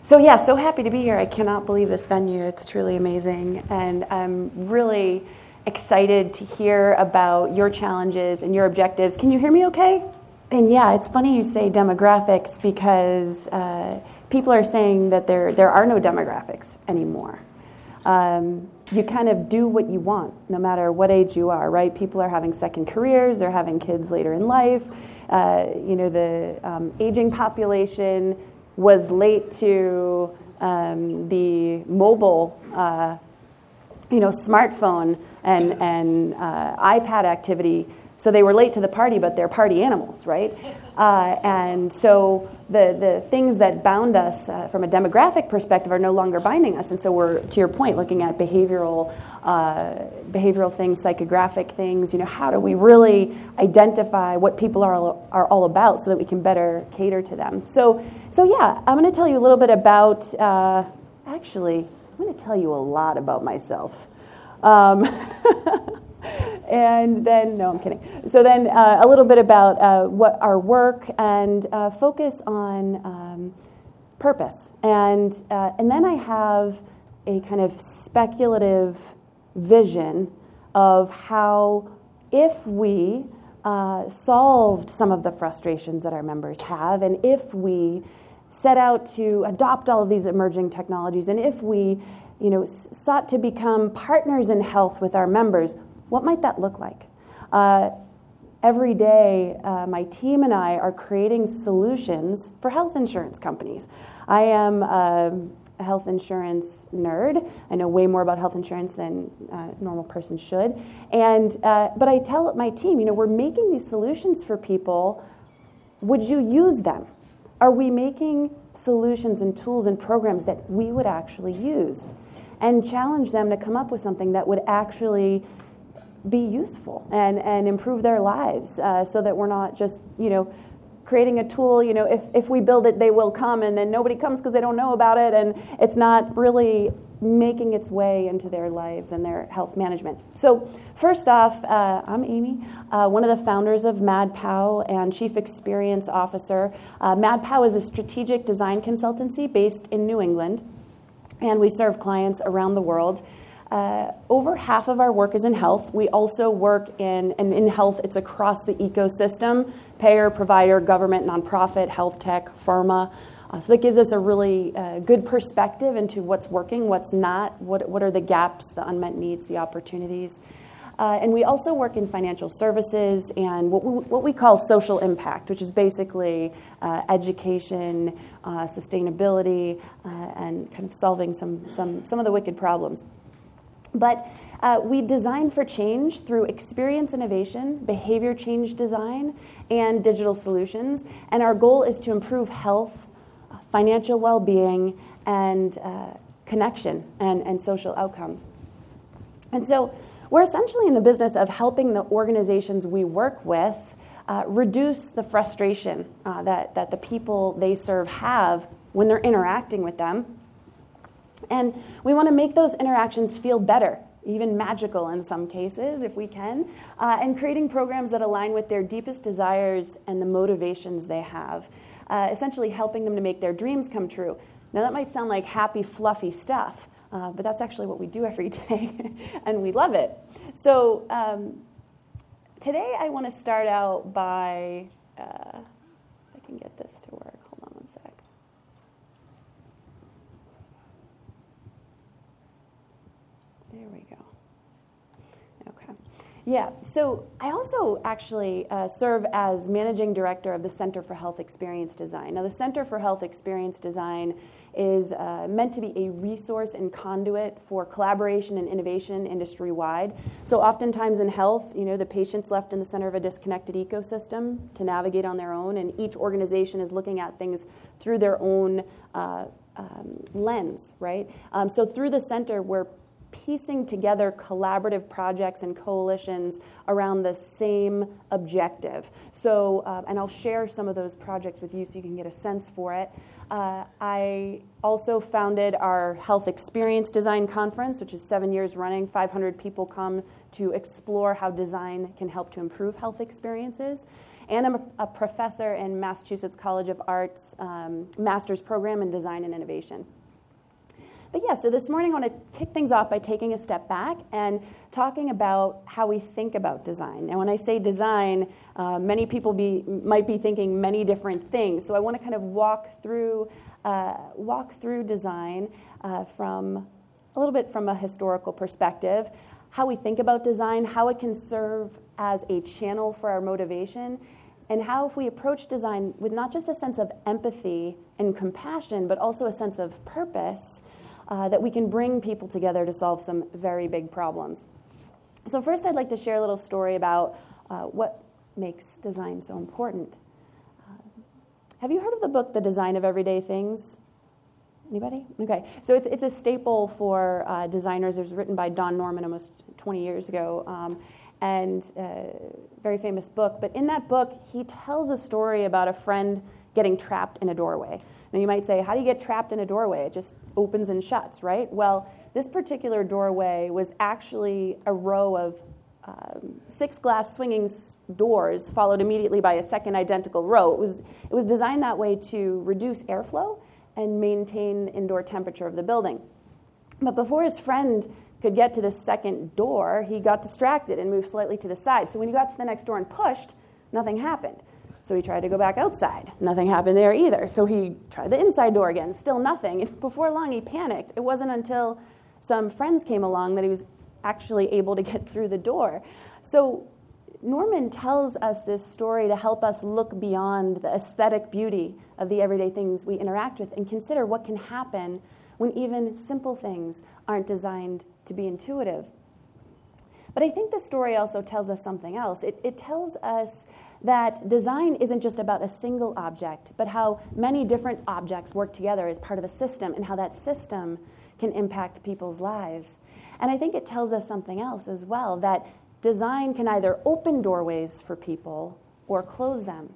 So yeah, so happy to be here. I cannot believe this venue. It's truly amazing. And I'm really excited to hear about your challenges and your objectives. Can you hear me okay? And yeah, it's funny you say demographics because people are saying that there are no demographics anymore. You kind of do what you want, no matter what age you are, right? People are having second careers, they're having kids later in life. The aging population was late to the mobile, smartphone and iPad activity. So they were late to the party, but they're party animals, right? And so the things that bound us from a demographic perspective are no longer binding us. And so we're, to your point, looking at behavioral things, psychographic things. How do we really identify what people are all about so that we can better cater to them? So yeah, I'm going to tell you a little bit about. Actually, I'm going to tell you a lot about myself. And then, no, I'm kidding. So then a little bit about what our work and focus on purpose. And then I have a kind of speculative vision of how if we solved some of the frustrations that our members have, and if we set out to adopt all of these emerging technologies, and if we sought to become partners in health with our members, what might that look like? Every day, my team and I are creating solutions for health insurance companies. I am a health insurance nerd. I know way more about health insurance than a normal person should. But I tell my team, we're making these solutions for people. Would you use them? Are we making solutions and tools and programs that we would actually use? And challenge them to come up with something that would actually be useful and improve their lives so that we're not just, creating a tool, if we build it, they will come, and then nobody comes because they don't know about it, and it's not really making its way into their lives and their health management. So first off, I'm Amy, one of the founders of MadPow and Chief Experience Officer. MadPow is a strategic design consultancy based in New England, and we serve clients around the world. Over half of our work is in health. We also work in health, it's across the ecosystem, payer, provider, government, nonprofit, health tech, pharma. So that gives us a really good perspective into what's working, what's not, what are the gaps, the unmet needs, the opportunities. And we also work in financial services and what we call social impact, which is basically education, sustainability, and kind of solving some of the wicked problems. But we design for change through experience innovation, behavior change design, and digital solutions. And our goal is to improve health, financial well-being, and connection and social outcomes. And so we're essentially in the business of helping the organizations we work with reduce the frustration that the people they serve have when they're interacting with them. And we want to make those interactions feel better, even magical in some cases, if we can, and creating programs that align with their deepest desires and the motivations they have, essentially helping them to make their dreams come true. Now, that might sound like happy, fluffy stuff, but that's actually what we do every day, and we love it. So today I want to start out by, if I can get this to work. Hold on one sec. There we go. Okay. Yeah, so I also actually serve as managing director of the Center for Health Experience Design. Now, the Center for Health Experience Design is meant to be a resource and conduit for collaboration and innovation industry-wide. So oftentimes in health, the patient's left in the center of a disconnected ecosystem to navigate on their own, and each organization is looking at things through their own lens, right? So through the center, we're piecing together collaborative projects and coalitions around the same objective. So, and I'll share some of those projects with you so you can get a sense for it. I also founded our Health Experience Design Conference, which is 7 years running. 500 people come to explore how design can help to improve health experiences. and I'm a professor in Massachusetts College of Art's master's program in design and innovation. But yeah, so this morning I want to kick things off by taking a step back and talking about how we think about design. And when I say design, many people might be thinking many different things. So I want to kind of walk through design from a little bit from a historical perspective, how we think about design, how it can serve as a channel for our motivation, and how if we approach design with not just a sense of empathy and compassion, but also a sense of purpose, that we can bring people together to solve some very big problems. So first I'd like to share a little story about what makes design so important. Have you heard of the book, The Design of Everyday Things? Anybody? Okay, so it's a staple for designers. It was written by Don Norman almost 20 years ago, and very famous book. But in that book, he tells a story about a friend getting trapped in a doorway. Now you might say, how do you get trapped in a doorway? It just opens and shuts, right? Well, this particular doorway was actually a row of 6 glass swinging doors followed immediately by a second identical row. It was designed that way to reduce airflow and maintain the indoor temperature of the building. But before his friend could get to the second door, he got distracted and moved slightly to the side. So when he got to the next door and pushed, nothing happened. So he tried to go back outside. Nothing happened there either. So he tried the inside door again, still nothing. And before long, he panicked. It wasn't until some friends came along that he was actually able to get through the door. So Norman tells us this story to help us look beyond the aesthetic beauty of the everyday things we interact with and consider what can happen when even simple things aren't designed to be intuitive. But I think the story also tells us something else. It tells us that design isn't just about a single object, but how many different objects work together as part of a system and how that system can impact people's lives. And I think it tells us something else as well, that design can either open doorways for people or close them.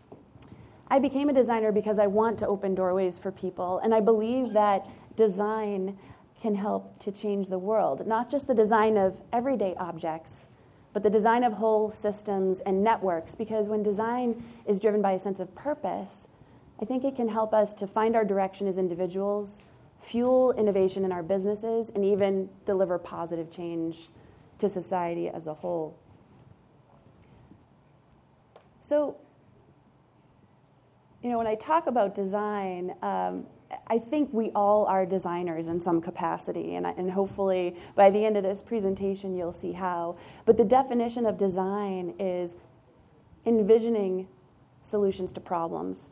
I became a designer because I want to open doorways for people, and I believe that design can help to change the world, not just the design of everyday objects, but the design of whole systems and networks, because when design is driven by a sense of purpose, I think it can help us to find our direction as individuals, fuel innovation in our businesses, and even deliver positive change to society as a whole. So, when I talk about design, I think we all are designers in some capacity, and hopefully by the end of this presentation you'll see how. But the definition of design is envisioning solutions to problems,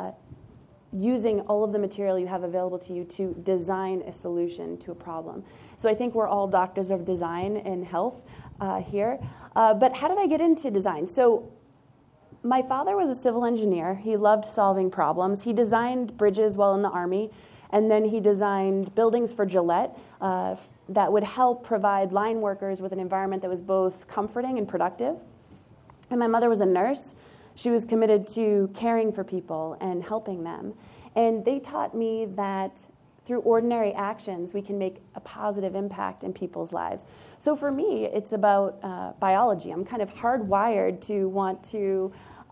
using all of the material you have available to you to design a solution to a problem. So I think we're all doctors of design and health here. But how did I get into design? So my father was a civil engineer. He loved solving problems. He designed bridges while in the Army, and then he designed buildings for Gillette that would help provide line workers with an environment that was both comforting and productive. And my mother was a nurse. She was committed to caring for people and helping them. And they taught me that through ordinary actions, we can make a positive impact in people's lives. So for me, it's about biology. I'm kind of hardwired to want to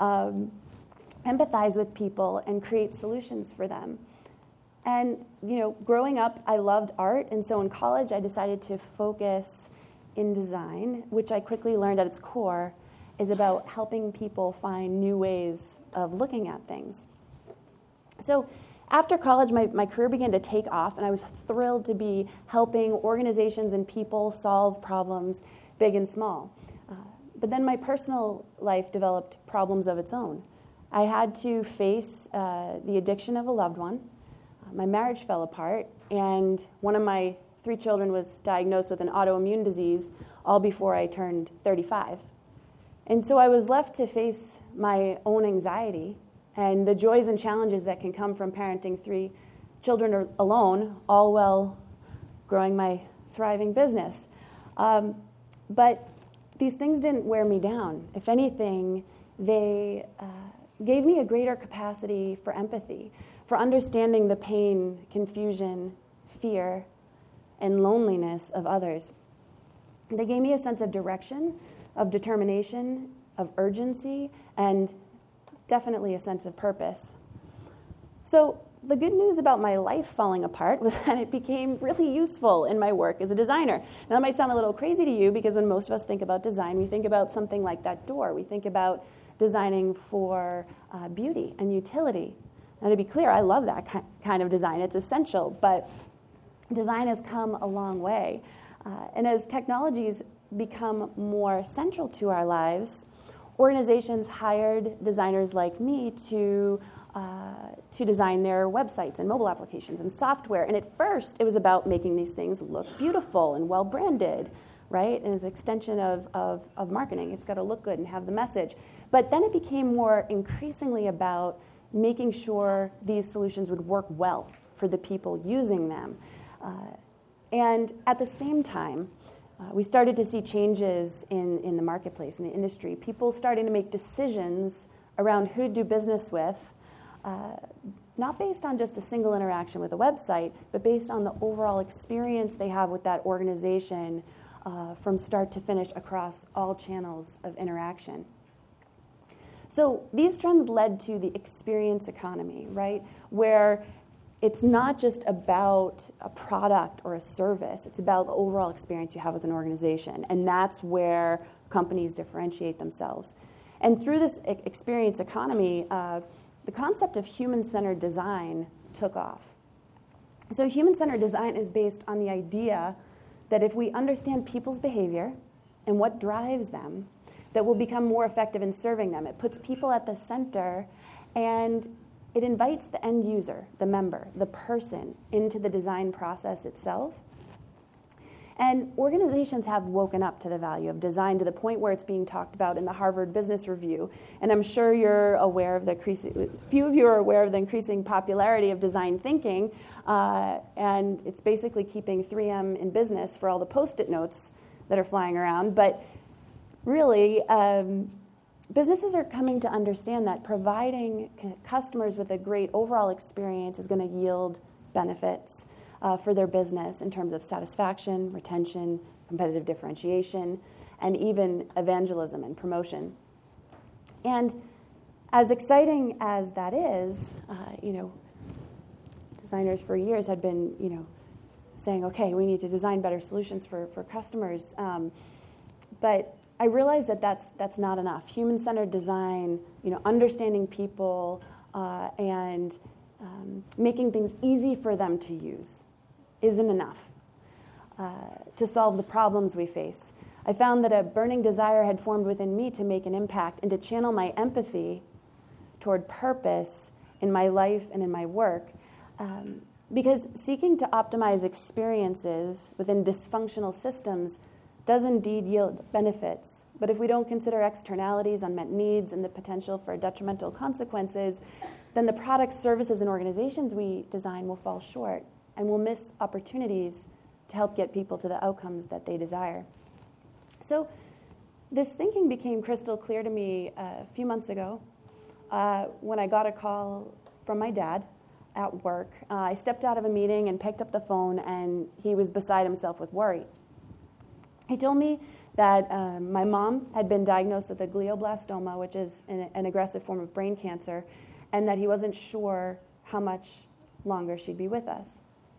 empathize with people and create solutions for them. And, growing up, I loved art. And so in college, I decided to focus in design, which I quickly learned at its core is about helping people find new ways of looking at things. So after college, my career began to take off, and I was thrilled to be helping organizations and people solve problems big and small. But then my personal life developed problems of its own. I had to face the addiction of a loved one. My marriage fell apart, and one of my 3 children was diagnosed with an autoimmune disease all before I turned 35. And so I was left to face my own anxiety and the joys and challenges that can come from parenting 3 children alone, all while growing my thriving business. But these things didn't wear me down. If anything, they gave me a greater capacity for empathy, for understanding the pain, confusion, fear, and loneliness of others. They gave me a sense of direction, of determination, of urgency, and definitely a sense of purpose. So the good news about my life falling apart was that it became really useful in my work as a designer. Now, that might sound a little crazy to you because when most of us think about design, we think about something like that door. We think about designing for beauty and utility. Now, to be clear, I love that kind of design. It's essential, but design has come a long way. And as technologies become more central to our lives, organizations hired designers like me to design their websites and mobile applications and software. And at first, it was about making these things look beautiful and well-branded, right? And as an extension of marketing, it's got to look good and have the message. But then it became more increasingly about making sure these solutions would work well for the people using them. And at the same time, we started to see changes in the marketplace, in the industry. People starting to make decisions around who to do business with, not based on just a single interaction with a website, but based on the overall experience they have with that organization from start to finish across all channels of interaction. So these trends led to the experience economy, right, where it's not just about a product or a service. It's about the overall experience you have with an organization. And that's where companies differentiate themselves. And through this experience economy, the concept of human-centered design took off. So human-centered design is based on the idea that if we understand people's behavior and what drives them, that we'll become more effective in serving them. It puts people at the center, and it invites the end user, the member, the person, into the design process itself. And organizations have woken up to the value of design to the point where it's being talked about in the Harvard Business Review. And I'm sure you're aware of few of you are aware of the increasing popularity of design thinking. And it's basically keeping 3M in business for all the Post-it notes that are flying around. But really, businesses are coming to understand that providing customers with a great overall experience is going to yield benefits for their business in terms of satisfaction, retention, competitive differentiation, and even evangelism and promotion. And as exciting as that is, designers for years had been, saying, okay, we need to design better solutions for customers. But I realize that that's not enough. Human-centered design, understanding people and making things easy for them to use isn't enough to solve the problems we face. I found that a burning desire had formed within me to make an impact and to channel my empathy toward purpose in my life and in my work. Because seeking to optimize experiences within dysfunctional systems does indeed yield benefits. But if we don't consider externalities, unmet needs, and the potential for detrimental consequences, then the products, services, and organizations we design will fall short and will miss opportunities to help get people to the outcomes that they desire. So this thinking became crystal clear to me a few months ago when I got a call from my dad at work. I stepped out of a meeting and picked up the phone, and he was beside himself with worry. He told me that my mom had been diagnosed with a glioblastoma, which is an aggressive form of brain cancer, and that he wasn't sure how much longer she'd be with us.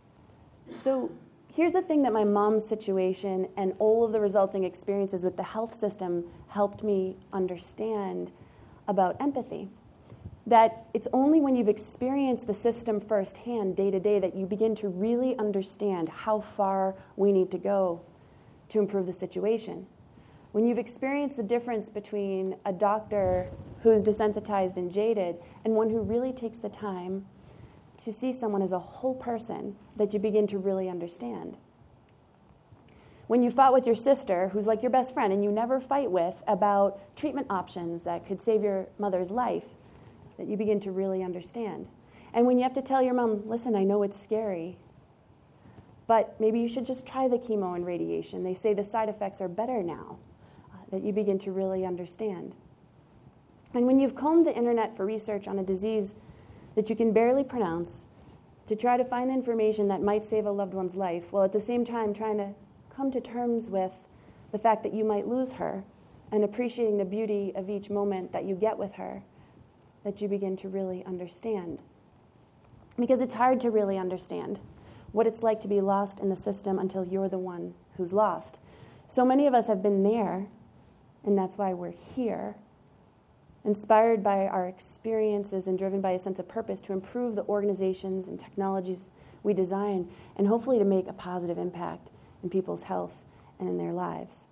So here's the thing that my mom's situation and all of the resulting experiences with the health system helped me understand about empathy. That it's only when you've experienced the system firsthand, day to day, that you begin to really understand how far we need to go to improve the situation. When you've experienced the difference between a doctor who's desensitized and jaded and one who really takes the time to see someone as a whole person, that you begin to really understand. When you fought with your sister, who's like your best friend, and you never fight with, about treatment options that could save your mother's life, that you begin to really understand. And when you have to tell your mom, listen, I know it's scary, but maybe you should just try the chemo and radiation. They say the side effects are better now, that you begin to really understand. And when you've combed the internet for research on a disease that you can barely pronounce, to try to find information that might save a loved one's life, while at the same time trying to come to terms with the fact that you might lose her and appreciating the beauty of each moment that you get with her, that you begin to really understand. Because it's hard to really understand what it's like to be lost in the system until you're the one who's lost. So many of us have been there, and that's why we're here, inspired by our experiences and driven by a sense of purpose to improve the organizations and technologies we design, and hopefully to make a positive impact in people's health and in their lives.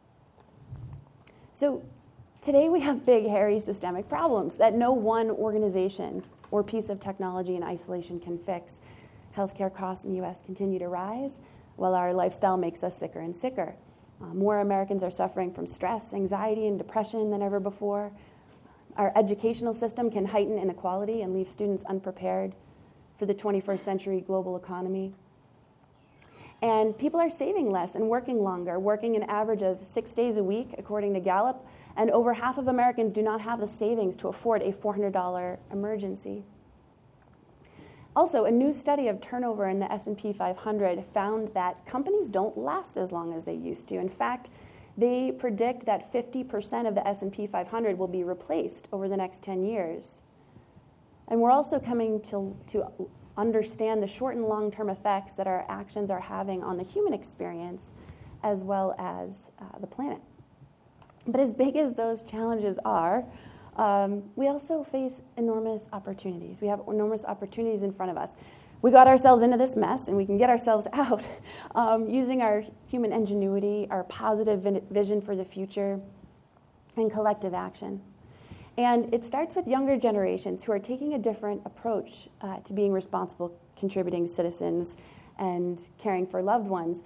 So today we have big, hairy, systemic problems that no one organization or piece of technology in isolation can fix. Healthcare costs in the U.S. continue to rise, while our lifestyle makes us sicker and sicker. More Americans are suffering from stress, anxiety, and depression than ever before. Our educational system can heighten inequality and leave students unprepared for the 21st century global economy. And people are saving less and working longer, working an average of 6 days a week, according to Gallup, and over half of Americans do not have the savings to afford a $400 emergency. Also, a new study of turnover in the S&P 500 found that companies don't last as long as they used to. In fact, they predict that 50% of the S&P 500 will be replaced over the next 10 years. And we're also coming to understand the short and long-term effects that our actions are having on the human experience as well as the planet. But as big as those challenges are, we also face enormous opportunities. We have enormous opportunities in front of us. We got ourselves into this mess, and we can get ourselves out using our human ingenuity, our positive vision for the future, and collective action. And it starts with younger generations who are taking a different approach to being responsible, contributing citizens, and caring for loved ones.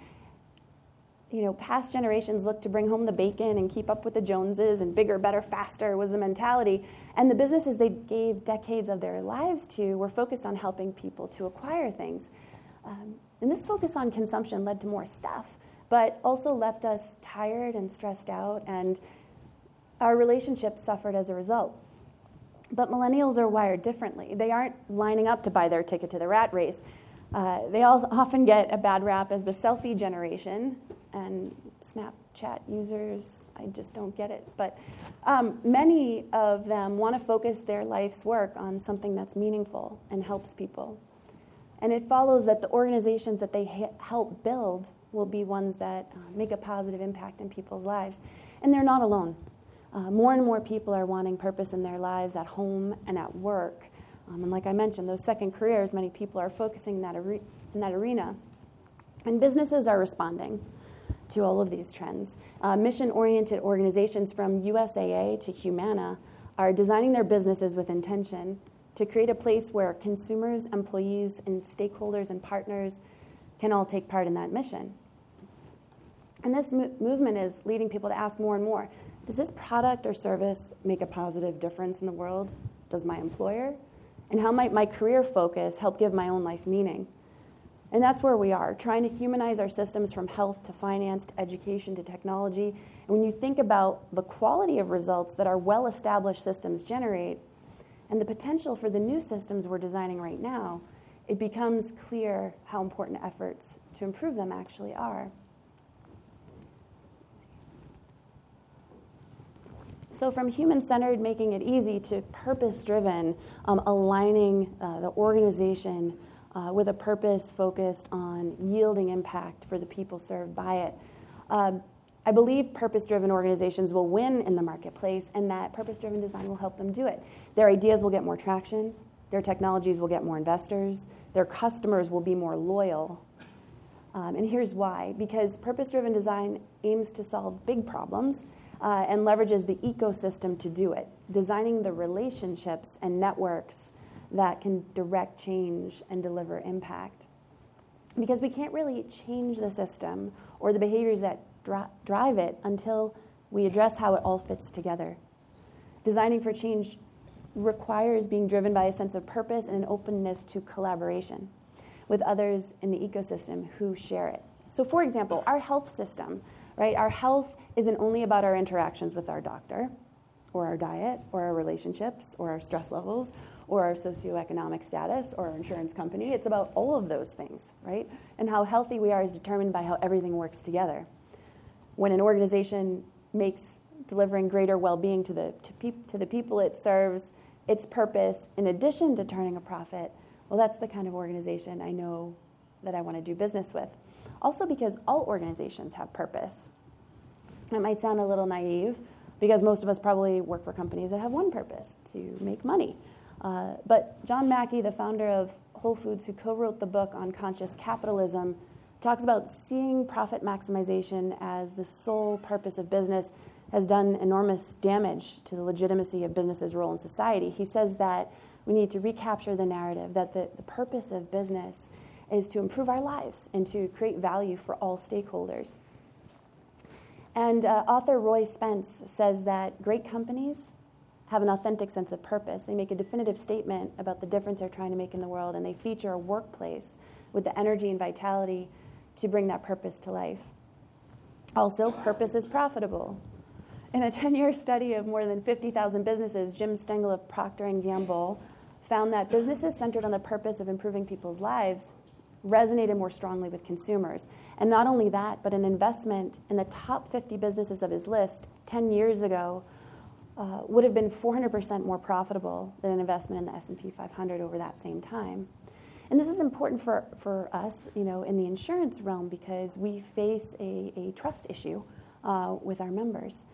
You know, past generations looked to bring home the bacon and keep up with the Joneses, and bigger, better, faster was the mentality. And the businesses they gave decades of their lives to were focused on helping people to acquire things. And this focus on consumption led to more stuff, but also left us tired and stressed out, and our relationships suffered as a result. But millennials are wired differently. They aren't lining up to buy their ticket to the rat race. They all often get a bad rap as the selfie generation, and Snapchat users, I just don't get it. But many of them want to focus their life's work on something that's meaningful and helps people. And it follows that the organizations that they help build will be ones that make a positive impact in people's lives. And they're not alone. More and more people are wanting purpose in their lives at home and at work. And like I mentioned, those second careers, many people are focusing in that arena. And businesses are responding to all of these trends. Mission-oriented organizations from USAA to Humana are designing their businesses with intention to create a place where consumers, employees, and stakeholders and partners can all take part in that mission. And this movement is leading people to ask more and more, does this product or service make a positive difference in the world? Does my employer? And how might my career focus help give my own life meaning? And that's where we are, trying to humanize our systems from health to finance to education to technology. And when you think about the quality of results that our well-established systems generate and the potential for the new systems we're designing right now, it becomes clear how important efforts to improve them actually are. So from human-centered, making it easy, to purpose-driven, aligning the organization with a purpose focused on yielding impact for the people served by it. I believe purpose-driven organizations will win in the marketplace, and that purpose-driven design will help them do it. Their ideas will get more traction, their technologies will get more investors, their customers will be more loyal. And here's why. Because purpose-driven design aims to solve big problems and leverages the ecosystem to do it, designing the relationships and networks that can direct change and deliver impact. Because we can't really change the system or the behaviors that drive it until we address how it all fits together. Designing for change requires being driven by a sense of purpose and an openness to collaboration with others in the ecosystem who share it. So for example, our health system, right? Our health isn't only about our interactions with our doctor or our diet or our relationships or our stress levels or our socioeconomic status or our insurance company. It's about all of those things, right? And how healthy we are is determined by how everything works together. When an organization makes delivering greater well-being to the people it serves, its purpose, in addition to turning a profit, well, that's the kind of organization I know that I want to do business with. Also because all organizations have purpose. It might sound a little naive because most of us probably work for companies that have one purpose, to make money. But John Mackey, the founder of Whole Foods, who co-wrote the book on conscious capitalism, talks about seeing profit maximization as the sole purpose of business has done enormous damage to the legitimacy of business's role in society. He says that we need to recapture the narrative that the purpose of business is to improve our lives and to create value for all stakeholders. And author Roy Spence says that great companies have an authentic sense of purpose. They make a definitive statement about the difference they're trying to make in the world, and they feature a workplace with the energy and vitality to bring that purpose to life. Also, purpose is profitable. In a 10-year study of more than 50,000 businesses, Jim Stengel of Procter & Gamble found that businesses centered on the purpose of improving people's lives resonated more strongly with consumers. And not only that, but an investment in the top 50 businesses of his list 10 years ago would have been 400% more profitable than an investment in the S&P 500 over that same time. And this is important for us, in the insurance realm, because we face a trust issue with our members,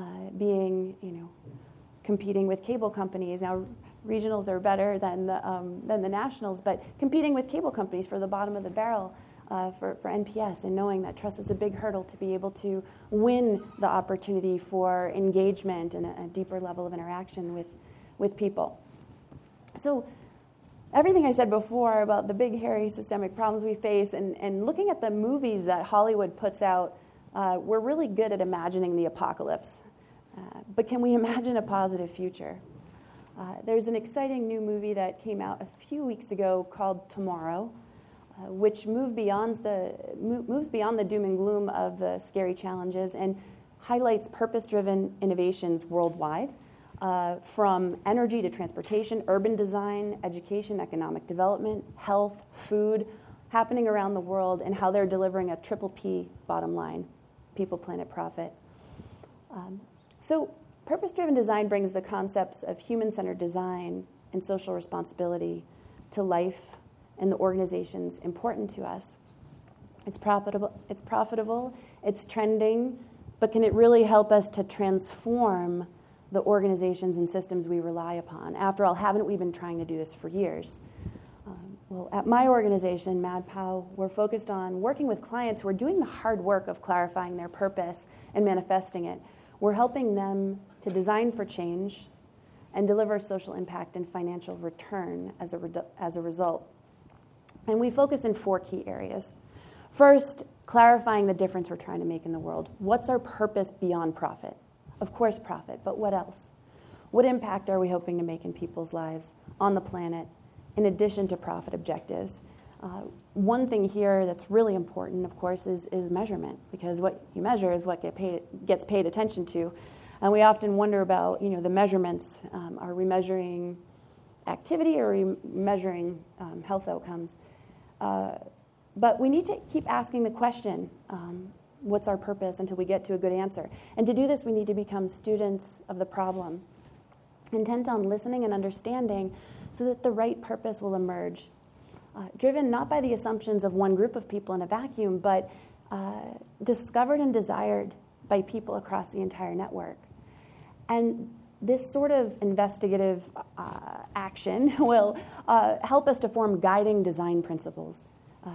competing with cable companies. Now, regionals are better than the nationals, but competing with cable companies for the bottom of the barrel for NPS, and knowing that trust is a big hurdle to be able to win the opportunity for engagement and a deeper level of interaction with people. So everything I said before about the big, hairy, systemic problems we face, and looking at the movies that Hollywood puts out, we're really good at imagining the apocalypse. But can we imagine a positive future? There's an exciting new movie that came out a few weeks ago called Tomorrow, which moves beyond the doom and gloom of the scary challenges and highlights purpose-driven innovations worldwide, from energy to transportation, urban design, education, economic development, health, food, happening around the world, and how they're delivering a triple P bottom line: people, planet, profit. So purpose-driven design brings the concepts of human-centered design and social responsibility to life and the organizations important to us. It's profitable, it's trending, but can it really help us to transform the organizations and systems we rely upon? After all, haven't we been trying to do this for years? Well, at my organization, MadPow, we're focused on working with clients who are doing the hard work of clarifying their purpose and manifesting it. We're helping them to design for change and deliver social impact and financial return as a result. And we focus in 4 key areas. First, clarifying the difference we're trying to make in the world. What's our purpose beyond profit? Of course, profit, but what else? What impact are we hoping to make in people's lives, on the planet, in addition to profit objectives? One thing here that's really important, of course, is measurement, because what you measure is what gets paid attention to. And we often wonder about, the measurements. Are we measuring activity, or are we measuring health outcomes? But we need to keep asking the question, what's our purpose, until we get to a good answer. And to do this, we need to become students of the problem, intent on listening and understanding so that the right purpose will emerge. Driven not by the assumptions of one group of people in a vacuum, but discovered and desired by people across the entire network. And this sort of investigative action will help us to form guiding design principles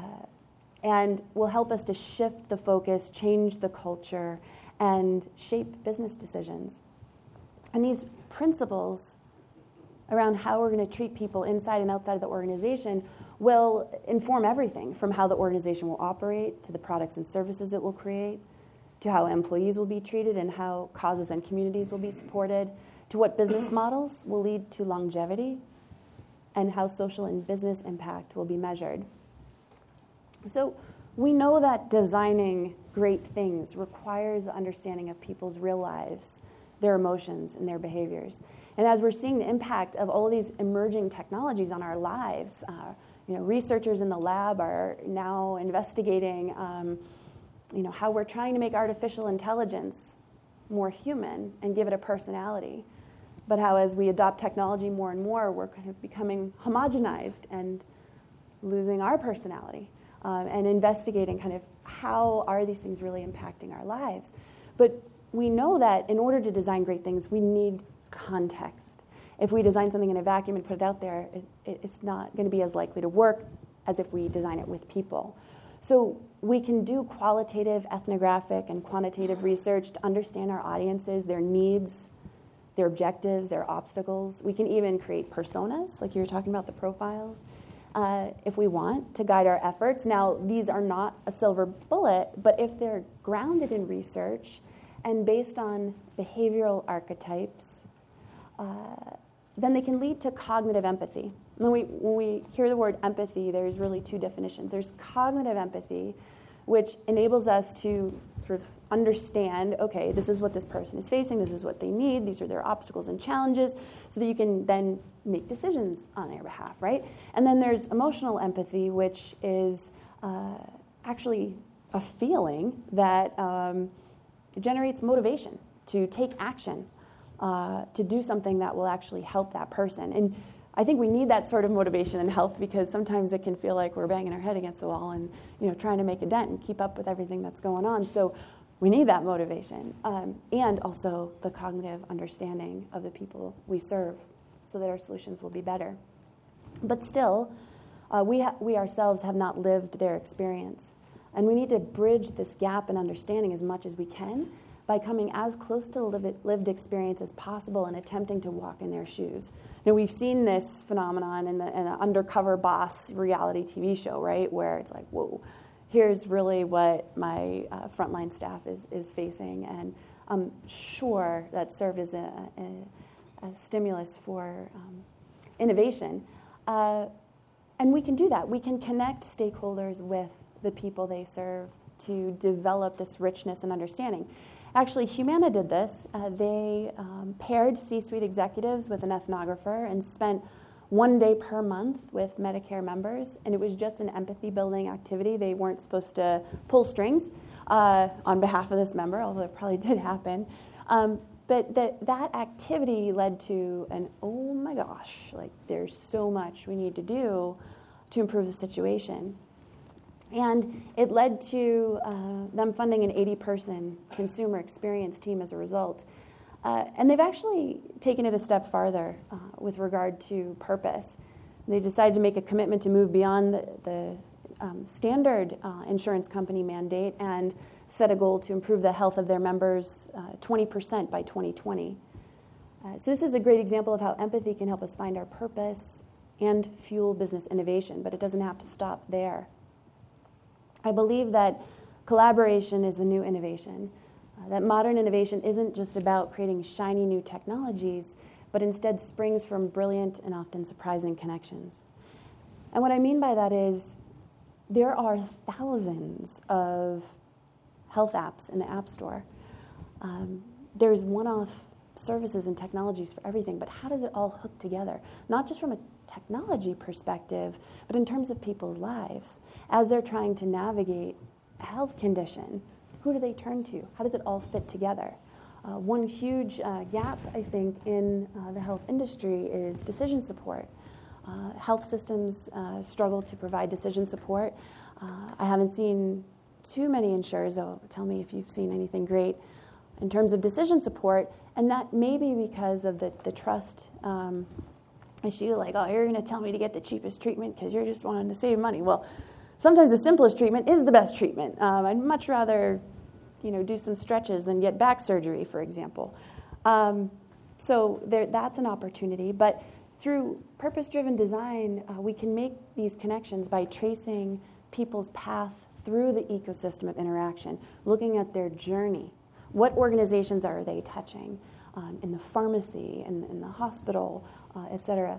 and will help us to shift the focus, change the culture, and shape business decisions. And these principles around how we're going to treat people inside and outside of the organization will inform everything from how the organization will operate, to the products and services it will create, to how employees will be treated and how causes and communities will be supported, to what business models will lead to longevity, and how social and business impact will be measured. So we know that designing great things requires the understanding of people's real lives, their emotions, and their behaviors. And as we're seeing the impact of all of these emerging technologies on our lives, researchers in the lab are now investigating how we're trying to make artificial intelligence more human and give it a personality. But how as we adopt technology more and more, we're kind of becoming homogenized and losing our personality, and investigating kind of how are these things really impacting our lives. But we know that in order to design great things, we need context. If we design something in a vacuum and put it out there, it's not going to be as likely to work as if we design it with people. So we can do qualitative, ethnographic, and quantitative research to understand our audiences, their needs, their objectives, their obstacles. We can even create personas, like you were talking about, the profiles, if we want, to guide our efforts. Now, these are not a silver bullet, but if they're grounded in research and based on behavioral archetypes, then they can lead to cognitive empathy. When we hear the word empathy, there's really two definitions. There's cognitive empathy, which enables us to sort of understand, okay, this is what this person is facing, this is what they need, these are their obstacles and challenges, so that you can then make decisions on their behalf, right? And then there's emotional empathy, which is actually a feeling that generates motivation to take action, to do something that will actually help that person. And I think we need that sort of motivation in health, because sometimes it can feel like we're banging our head against the wall and trying to make a dent and keep up with everything that's going on. So we need that motivation, and also the cognitive understanding of the people we serve, so that our solutions will be better. But still, we ourselves have not lived their experience, and we need to bridge this gap in understanding as much as we can by coming as close to lived experience as possible and attempting to walk in their shoes. We've seen this phenomenon in the Undercover Boss reality TV show, right, where it's like, whoa, here's really what my frontline staff is facing, and I'm sure that served as a stimulus for innovation. And we can do that. We can connect stakeholders with the people they serve to develop this richness and understanding. Actually, Humana did this. They paired C-suite executives with an ethnographer and spent 1 day per month with Medicare members, and it was just an empathy-building activity. They weren't supposed to pull strings on behalf of this member, although it probably did happen. But that activity led to an, oh my gosh, like there's so much we need to do to improve the situation. And it led to them funding an 80-person consumer experience team as a result. And they've actually taken it a step farther with regard to purpose. They decided to make a commitment to move beyond the standard insurance company mandate and set a goal to improve the health of their members 20% by 2020. So this is a great example of how empathy can help us find our purpose and fuel business innovation, but it doesn't have to stop there. I believe that collaboration is the new innovation, that modern innovation isn't just about creating shiny new technologies, but instead springs from brilliant and often surprising connections. And what I mean by that is there are thousands of health apps in the App Store. There's one-off services and technologies for everything, but how does it all hook together? Not just from a technology perspective, but in terms of people's lives. As they're trying to navigate a health condition, who do they turn to? How does it all fit together? One huge gap, I think, in the health industry is decision support. Health systems struggle to provide decision support. I haven't seen too many insurers, though, tell me if you've seen anything great in terms of decision support, and that may be because of the trust issue, like, oh, you're going to tell me to get the cheapest treatment because you're just wanting to save money. Well, sometimes the simplest treatment is the best treatment. I'd much rather, do some stretches than get back surgery, for example. So that's an opportunity. But through purpose-driven design, we can make these connections by tracing people's path through the ecosystem of interaction, looking at their journey. What organizations are they touching in the pharmacy, in the hospital, et cetera?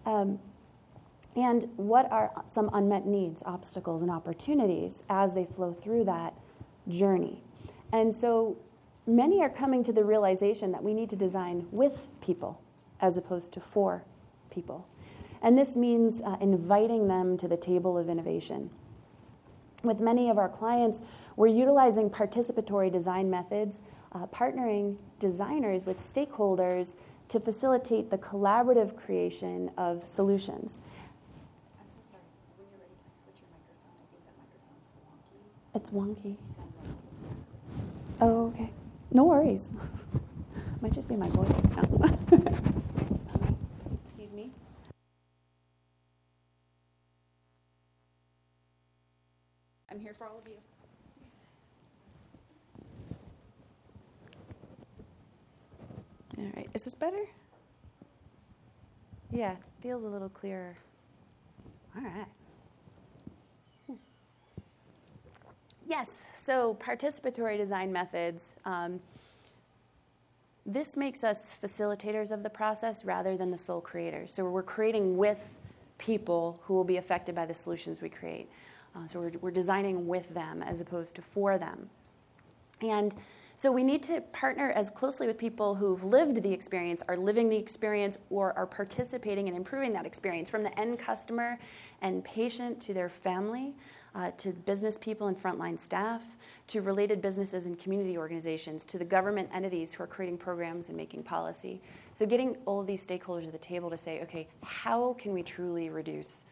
And what are some unmet needs, obstacles, and opportunities as they flow through that journey? And so many are coming to the realization that we need to design with people as opposed to for people. And this means inviting them to the table of innovation. With many of our clients, we're utilizing participatory design methods partnering designers with stakeholders to facilitate the collaborative creation of solutions. I'm so sorry. When you're ready, can I switch your microphone? I think that microphone's wonky. It's wonky. Oh, okay. No worries. Might just be my voice. No. Excuse me. I'm here for all of you. All right. Is this better? Yeah, feels a little clearer. All right. Yes, so participatory design methods. This makes us facilitators of the process rather than the sole creators. So we're creating with people who will be affected by the solutions we create. So we're designing with them as opposed to for them. And so we need to partner as closely with people who've lived the experience, are living the experience, or are participating in improving that experience, from the end customer and patient to their family, to business people and frontline staff, to related businesses and community organizations, to the government entities who are creating programs and making policy. So getting all of these stakeholders at the table to say, okay, how can we truly reduce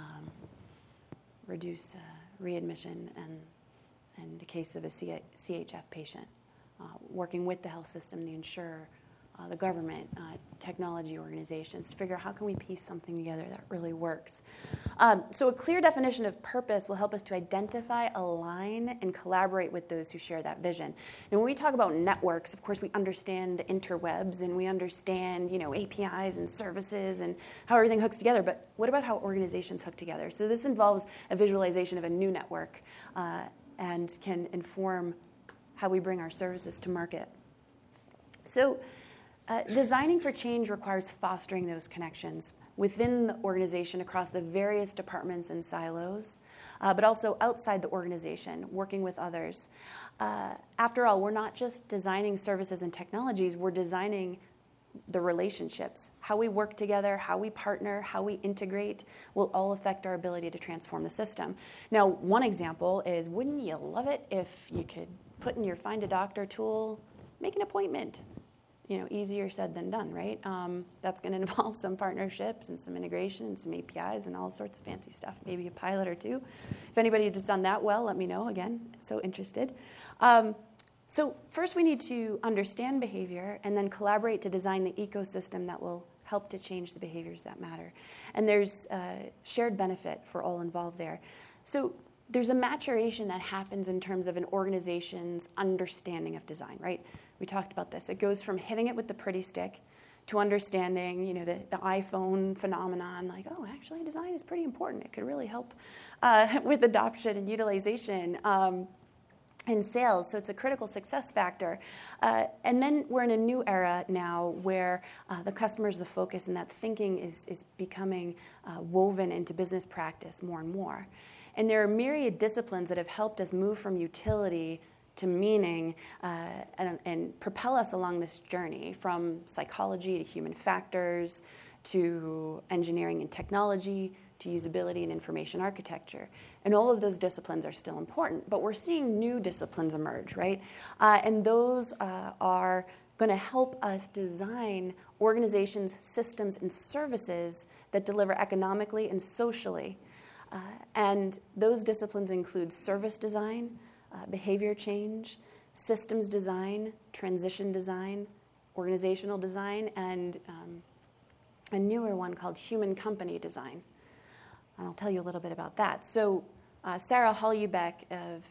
readmission and in the case of a CHF patient, working with the health system, the insurer, the government, technology organizations to figure out how can we piece something together that really works. So a clear definition of purpose will help us to identify, align, and collaborate with those who share that vision. And when we talk about networks, of course, we understand the interwebs and we understand, APIs and services and how everything hooks together. But what about how organizations hook together? So this involves a visualization of a new network and can inform how we bring our services to market. So designing for change requires fostering those connections within the organization across the various departments and silos, but also outside the organization, working with others. After all, we're not just designing services and technologies, we're designing the relationships. How we work together, how we partner, how we integrate will all affect our ability to transform the system. Now, one example is, wouldn't you love it if you could put in your Find a Doctor tool, make an appointment? Easier said than done, right? That's going to involve some partnerships and some integration and some APIs and all sorts of fancy stuff, maybe a pilot or two. If anybody has done that well, let me know. Again, so interested. So first we need to understand behavior and then collaborate to design the ecosystem that will help to change the behaviors that matter. And there's shared benefit for all involved there. So there's a maturation that happens in terms of an organization's understanding of design, right? We talked about this. It goes from hitting it with the pretty stick to understanding, the iPhone phenomenon, like, oh, actually design is pretty important. It could really help with adoption and utilization. In sales, so it's a critical success factor. And then we're in a new era now where the customer is the focus and that thinking is becoming woven into business practice more and more. And there are myriad disciplines that have helped us move from utility to meaning and propel us along this journey, from psychology to human factors to engineering and technology to usability and information architecture. And all of those disciplines are still important, but we're seeing new disciplines emerge, right? And those are going to help us design organizations, systems, and services that deliver economically and socially. And those disciplines include service design, behavior change, systems design, transition design, organizational design, and a newer one called human company design. And I'll tell you a little bit about that. So Sarah Holubeck of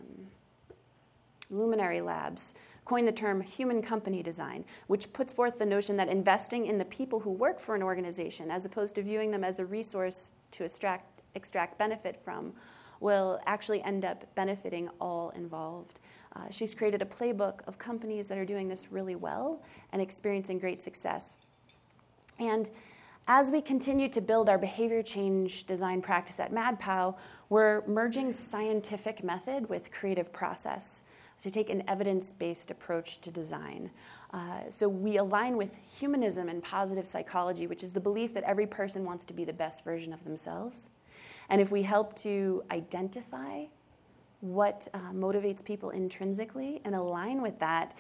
Luminary Labs coined the term human company design, which puts forth the notion that investing in the people who work for an organization, as opposed to viewing them as a resource to extract benefit from, will actually end up benefiting all involved. She's created a playbook of companies that are doing this really well and experiencing great success. And as we continue to build our behavior change design practice at MadPow, we're merging scientific method with creative process to take an evidence-based approach to design. So we align with humanism and positive psychology, which is the belief that every person wants to be the best version of themselves. And if we help to identify what motivates people intrinsically and align with that,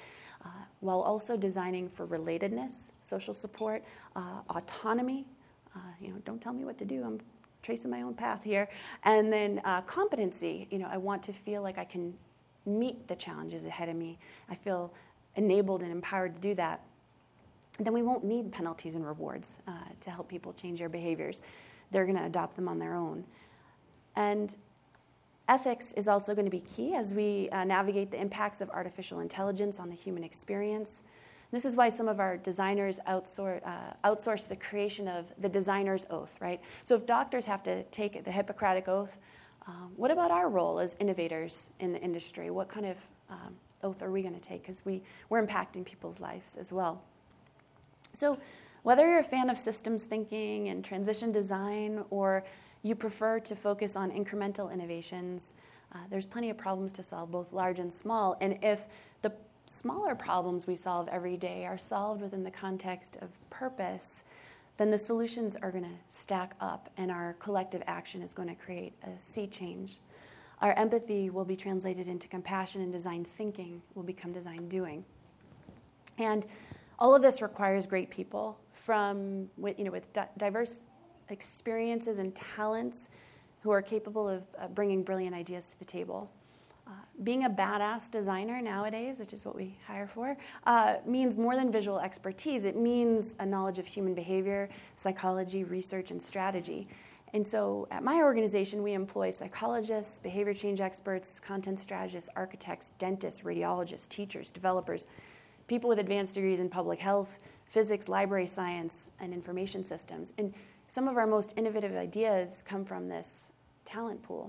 while also designing for relatedness, social support, autonomy. Don't tell me what to do. I'm tracing my own path here. And then competency. I want to feel like I can meet the challenges ahead of me. I feel enabled and empowered to do that. Then we won't need penalties and rewards to help people change their behaviors. They're going to adopt them on their own. And ethics is also going to be key as we navigate the impacts of artificial intelligence on the human experience. This is why some of our designers outsource the creation of the designer's oath, right? So if doctors have to take the Hippocratic Oath, what about our role as innovators in the industry? What kind of oath are we going to take? Because we're impacting people's lives as well. So whether you're a fan of systems thinking and transition design, or you prefer to focus on incremental innovations, there's plenty of problems to solve, both large and small. And if the smaller problems we solve every day are solved within the context of purpose, then the solutions are going to stack up and our collective action is going to create a sea change. Our empathy will be translated into compassion, and design thinking will become design doing. And all of this requires great people with diverse experiences and talents who are capable of bringing brilliant ideas to the table. Being a badass designer nowadays, which is what we hire for, means more than visual expertise. It means a knowledge of human behavior, psychology, research, and strategy. And so at my organization, we employ psychologists, behavior change experts, content strategists, architects, dentists, radiologists, teachers, developers, people with advanced degrees in public health, physics, library science, and information systems. And some of our most innovative ideas come from this talent pool.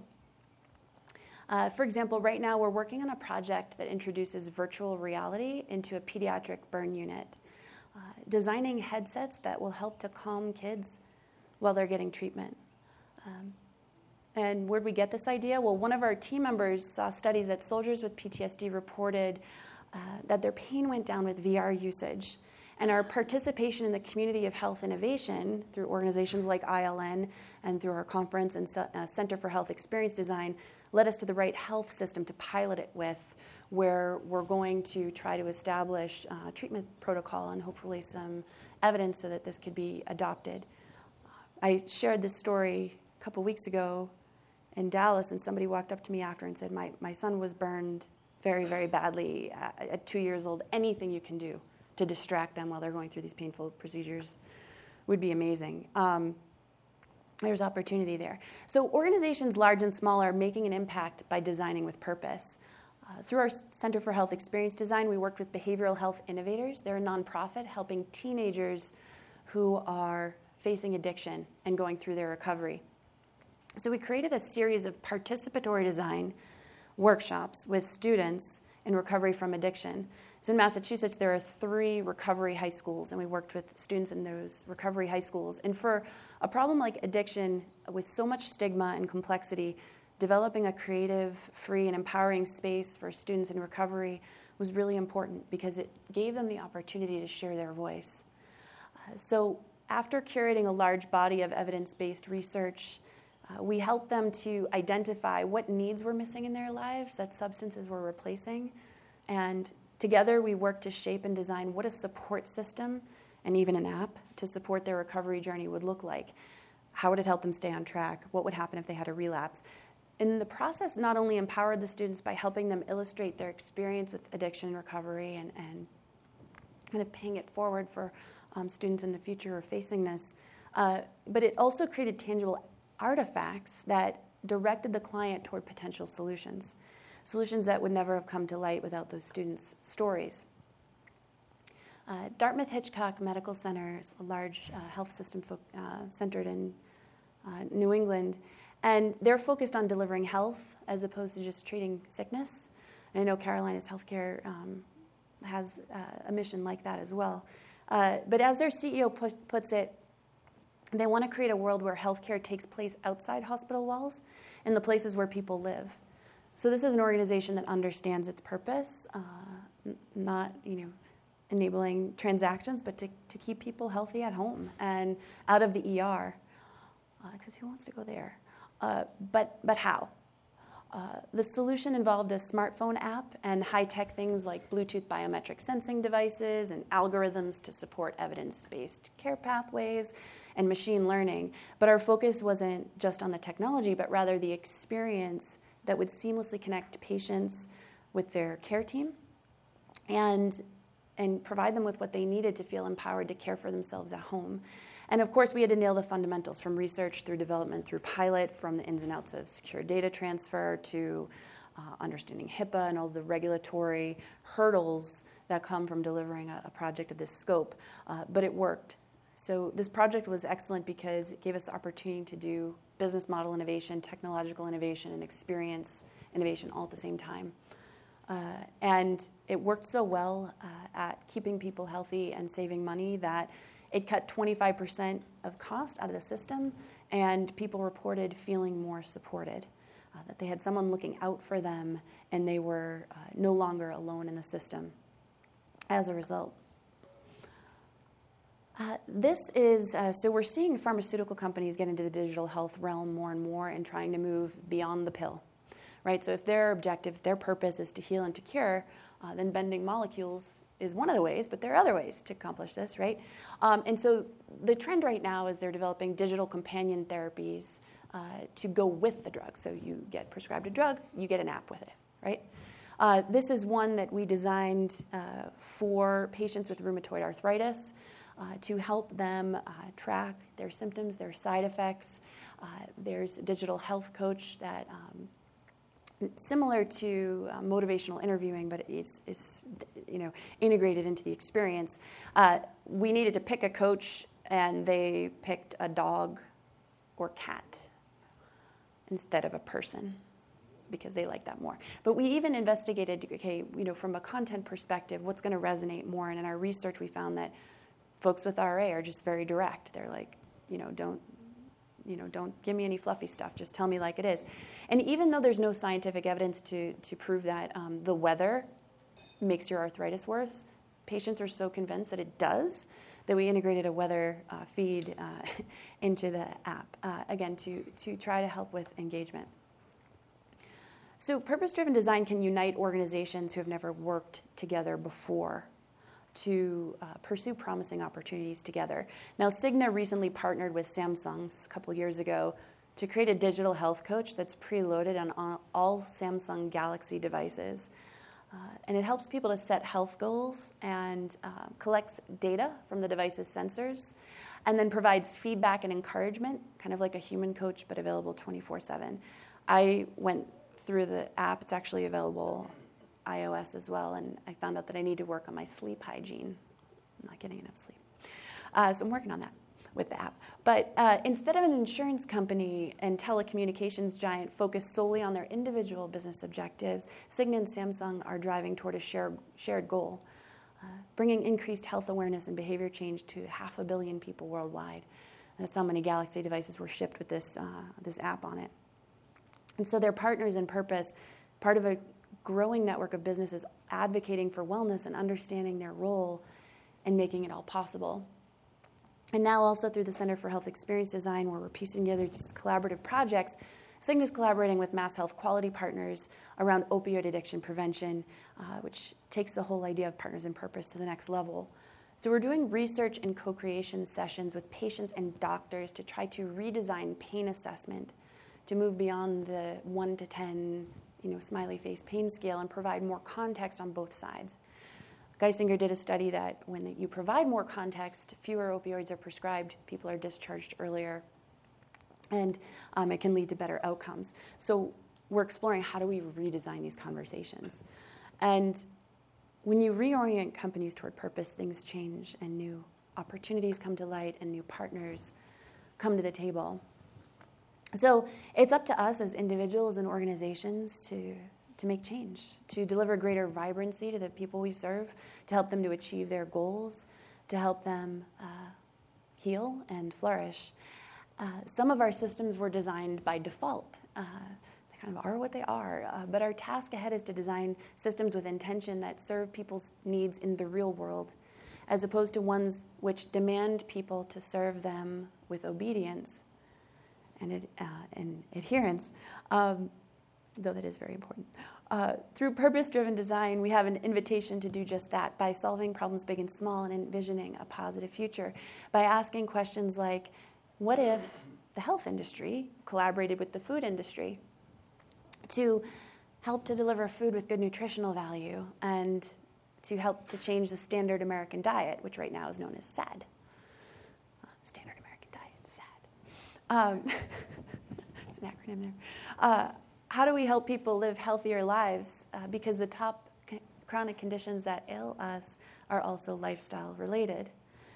For example, right now we're working on a project that introduces virtual reality into a pediatric burn unit, designing headsets that will help to calm kids while they're getting treatment. And where'd we get this idea? Well, one of our team members saw studies that soldiers with PTSD reported that their pain went down with VR usage. And our participation in the community of health innovation through organizations like ILN and through our conference and Center for Health Experience Design led us to the right health system to pilot it with, where we're going to try to establish a treatment protocol and hopefully some evidence so that this could be adopted. I shared this story a couple weeks ago in Dallas, and somebody walked up to me after and said, my son was burned very, very badly at 2 years old. Anything you can do to distract them while they're going through these painful procedures would be amazing. There's opportunity there. So organizations large and small are making an impact by designing with purpose. Through our Center for Health Experience Design, we worked with Behavioral Health Innovators. They're a nonprofit helping teenagers who are facing addiction and going through their recovery. So we created a series of participatory design workshops with students in recovery from addiction. So in Massachusetts, there are 3 recovery high schools, and we worked with students in those recovery high schools. And for a problem like addiction, with so much stigma and complexity, developing a creative, free, and empowering space for students in recovery was really important because it gave them the opportunity to share their voice. So after curating a large body of evidence-based research, we helped them to identify what needs were missing in their lives that substances were replacing. And together we worked to shape and design what a support system and even an app to support their recovery journey would look like. How would it help them stay on track? What would happen if they had a relapse? And the process not only empowered the students by helping them illustrate their experience with addiction and recovery and kind of paying it forward for students in the future who are facing this, but it also created tangible artifacts that directed the client toward potential solutions that would never have come to light without those students' stories. Dartmouth-Hitchcock Medical Center is a large health system centered in New England, and they're focused on delivering health as opposed to just treating sickness. And I know Carolinas Healthcare has a mission like that as well. But as their CEO puts it, they want to create a world where healthcare takes place outside hospital walls in the places where people live. So this is an organization that understands its purpose, not enabling transactions, but to keep people healthy at home and out of the ER, because who wants to go there? But how? The solution involved a smartphone app and high-tech things like Bluetooth biometric sensing devices and algorithms to support evidence-based care pathways and machine learning. But our focus wasn't just on the technology, but rather the experience that would seamlessly connect patients with their care team and provide them with what they needed to feel empowered to care for themselves at home. And of course, we had to nail the fundamentals from research through development through pilot, from the ins and outs of secure data transfer to understanding HIPAA and all the regulatory hurdles that come from delivering a project of this scope. But it worked. So this project was excellent because it gave us the opportunity to do business model innovation, technological innovation, and experience innovation all at the same time. And it worked so well at keeping people healthy and saving money that it cut 25% of cost out of the system, and people reported feeling more supported, that they had someone looking out for them, and they were no longer alone in the system as a result. So we're seeing pharmaceutical companies get into the digital health realm more and more and trying to move beyond the pill, right? So if their objective, if their purpose is to heal and to cure, then bending molecules is one of the ways, but there are other ways to accomplish this, right? And so the trend right now is they're developing digital companion therapies to go with the drug. So you get prescribed a drug, you get an app with it, right? This is one that we designed for patients with rheumatoid arthritis to help them track their symptoms, their side effects. There's a digital health coach that similar to motivational interviewing, but it's integrated into the experience. We needed to pick a coach, and they picked a dog or cat instead of a person because they like that more. But we even investigated, from a content perspective, what's going to resonate more. And in our research, we found that folks with RA are just very direct. They're like, don't give me any fluffy stuff. Just tell me like it is. And even though there's no scientific evidence to prove that the weather makes your arthritis worse, patients are so convinced that it does that we integrated a weather feed into the app, again, to try to help with engagement. So purpose-driven design can unite organizations who have never worked together before to pursue promising opportunities together. Now, Cigna recently partnered with Samsung a couple years ago to create a digital health coach that's preloaded on all Samsung Galaxy devices. And it helps people to set health goals and collects data from the device's sensors and then provides feedback and encouragement, kind of like a human coach, but available 24/7. I went through the app. It's actually available iOS as well, and I found out that I need to work on my sleep hygiene. I'm not getting enough sleep. So I'm working on that with the app. But instead of an insurance company and telecommunications giant focused solely on their individual business objectives, Cigna and Samsung are driving toward a shared goal, bringing increased health awareness and behavior change to 500 million people worldwide. That's how many Galaxy devices were shipped with this app on it. And so they're partners in purpose, part of a growing network of businesses advocating for wellness and understanding their role and making it all possible. And now also through the Center for Health Experience Design, where we're piecing together these collaborative projects, Cigna is collaborating with Mass Health Quality Partners around opioid addiction prevention, which takes the whole idea of partners in purpose to the next level. So we're doing research and co-creation sessions with patients and doctors to try to redesign pain assessment to move beyond the 1 to 10 smiley face pain scale and provide more context on both sides. Geisinger did a study that when you provide more context, fewer opioids are prescribed, people are discharged earlier, and it can lead to better outcomes. So we're exploring how do we redesign these conversations. And when you reorient companies toward purpose, things change and new opportunities come to light and new partners come to the table. So it's up to us as individuals and organizations to make change, to deliver greater vibrancy to the people we serve, to help them to achieve their goals, to help them heal and flourish. Some of our systems were designed by default. They kind of are what they are. But our task ahead is to design systems with intention that serve people's needs in the real world, as opposed to ones which demand people to serve them with obedience and adherence. though that is very important. Through purpose-driven design, we have an invitation to do just that by solving problems big and small and envisioning a positive future, by asking questions like, what if the health industry collaborated with the food industry to help to deliver food with good nutritional value and to help to change the standard American diet, which right now is known as SAD. Standard American diet, SAD. It's an acronym there. How do we help people live healthier lives? Because the top chronic conditions that ail us are also lifestyle related.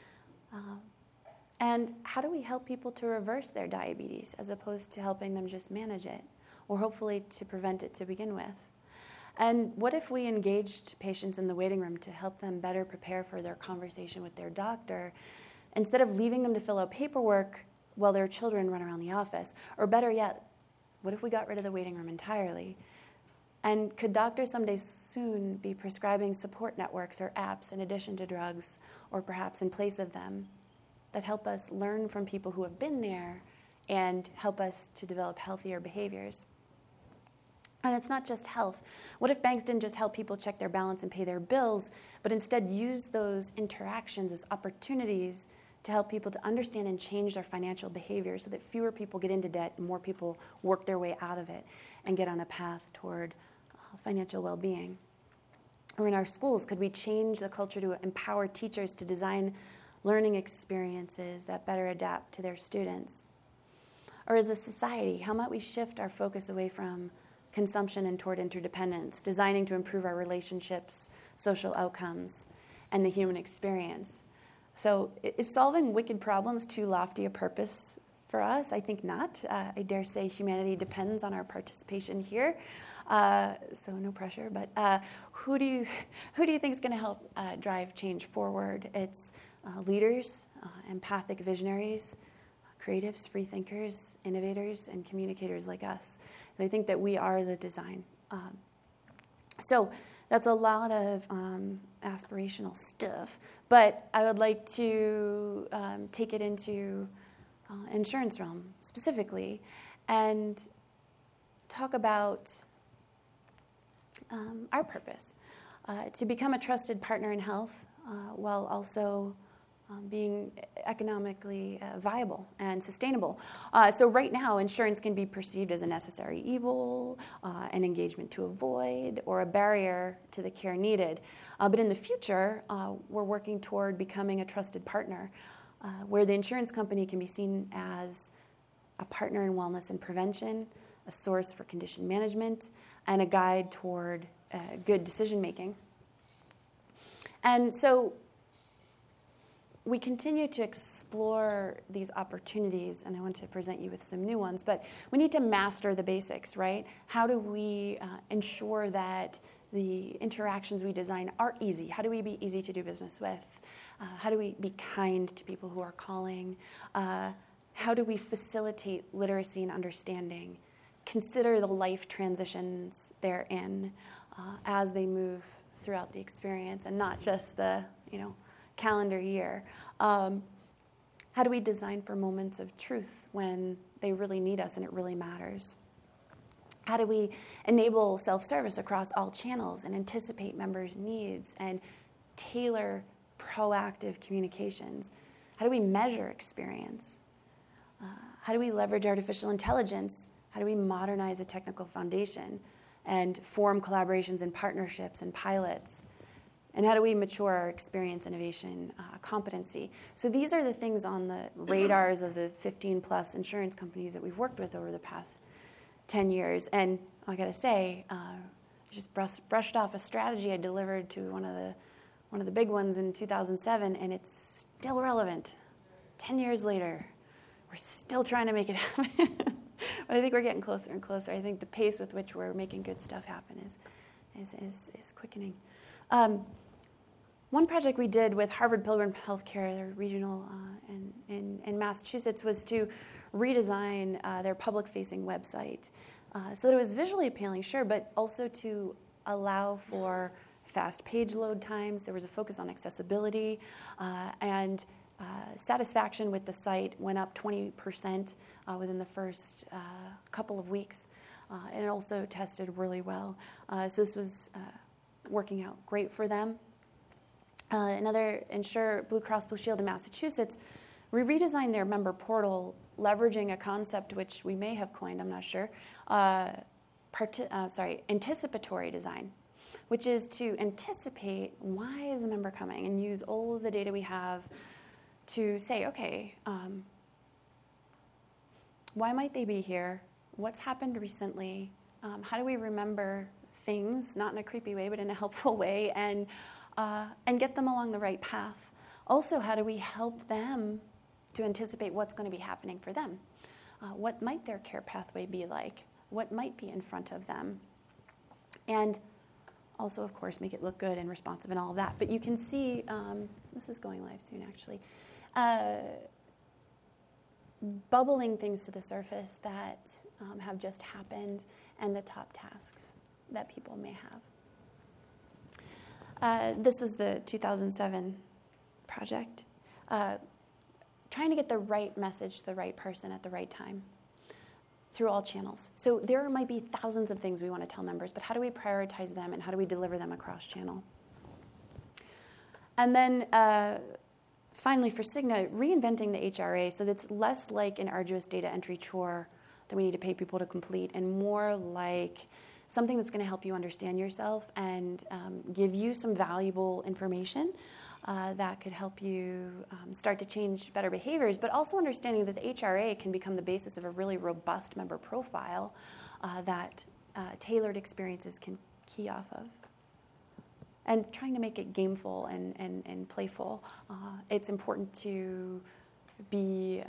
And how do we help people to reverse their diabetes as opposed to helping them just manage it, or hopefully to prevent it to begin with? And what if we engaged patients in the waiting room to help them better prepare for their conversation with their doctor, instead of leaving them to fill out paperwork while their children run around the office? Or better yet, what if we got rid of the waiting room entirely? And could doctors someday soon be prescribing support networks or apps in addition to drugs, or perhaps in place of them, that help us learn from people who have been there and help us to develop healthier behaviors? And it's not just health. What if banks didn't just help people check their balance and pay their bills, but instead use those interactions as opportunities to help people to understand and change their financial behavior so that fewer people get into debt and more people work their way out of it and get on a path toward financial well-being? Or in our schools, could we change the culture to empower teachers to design learning experiences that better adapt to their students? Or as a society, how might we shift our focus away from consumption and toward interdependence, designing to improve our relationships, social outcomes, and the human experience? So is solving wicked problems too lofty a purpose for us? I think not. I dare say humanity depends on our participation here. So no pressure. But who do you think is going to help drive change forward? It's leaders, empathic visionaries, creatives, free thinkers, innovators, and communicators like us. And I think that we are the design. So that's a lot of aspirational stuff, but I would like to take it into insurance realm specifically and talk about our purpose, to become a trusted partner in health while also being economically viable and sustainable. So right now, insurance can be perceived as a necessary evil, an engagement to avoid, or a barrier to the care needed. But in the future, we're working toward becoming a trusted partner, where the insurance company can be seen as a partner in wellness and prevention, a source for condition management, and a guide toward good decision making. And so we continue to explore these opportunities, and I want to present you with some new ones, but we need to master the basics, right? How do we ensure that the interactions we design are easy? How do we be easy to do business with? How do we be kind to people who are calling? How do we facilitate literacy and understanding? Consider the life transitions they're in as they move throughout the experience, and not just the, calendar year. How do we design for moments of truth when they really need us and it really matters? How do we enable self-service across all channels and anticipate members' needs and tailor proactive communications? How do we measure experience? How do we leverage artificial intelligence? How do we modernize a technical foundation and form collaborations and partnerships and pilots? And how do we mature our experience, innovation, competency? So these are the things on the radars of the 15-plus insurance companies that we've worked with over the past 10 years. And I got to say, I just brushed off a strategy I delivered to one of the big ones in 2007, and it's still relevant. 10 years later, we're still trying to make it happen. But I think we're getting closer and closer. I think the pace with which we're making good stuff happen is quickening. One project we did with Harvard Pilgrim Healthcare, their regional in Massachusetts, was to redesign their public-facing website so that it was visually appealing, sure, but also to allow for fast page load times. There was a focus on accessibility, and satisfaction with the site went up 20% within the first couple of weeks. and it also tested really well. So this was working out great for them. Another insurer, Blue Cross Blue Shield in Massachusetts, redesigned their member portal, leveraging a concept which we may have coined, I'm not sure, anticipatory design, which is to anticipate why is the member coming and use all of the data we have to say, okay, why might they be here? What's happened recently? How do we remember things, not in a creepy way, but in a helpful way, and get them along the right path? Also, how do we help them to anticipate what's going to be happening for them? What might their care pathway be like? What might be in front of them? And also, of course, make it look good and responsive and all of that. But you can see, this is going live soon, actually, bubbling things to the surface that have just happened and the top tasks that people may have. This was the 2007 project, trying to get the right message to the right person at the right time through all channels. So there might be thousands of things we want to tell members, but how do we prioritize them and how do we deliver them across channel? And then finally for Cigna, reinventing the HRA so that it's less like an arduous data entry chore that we need to pay people to complete and more like something that's going to help you understand yourself and give you some valuable information that could help you start to change better behaviors, but also understanding that the HRA can become the basis of a really robust member profile that tailored experiences can key off of. And trying to make it gameful and playful. It's important to be,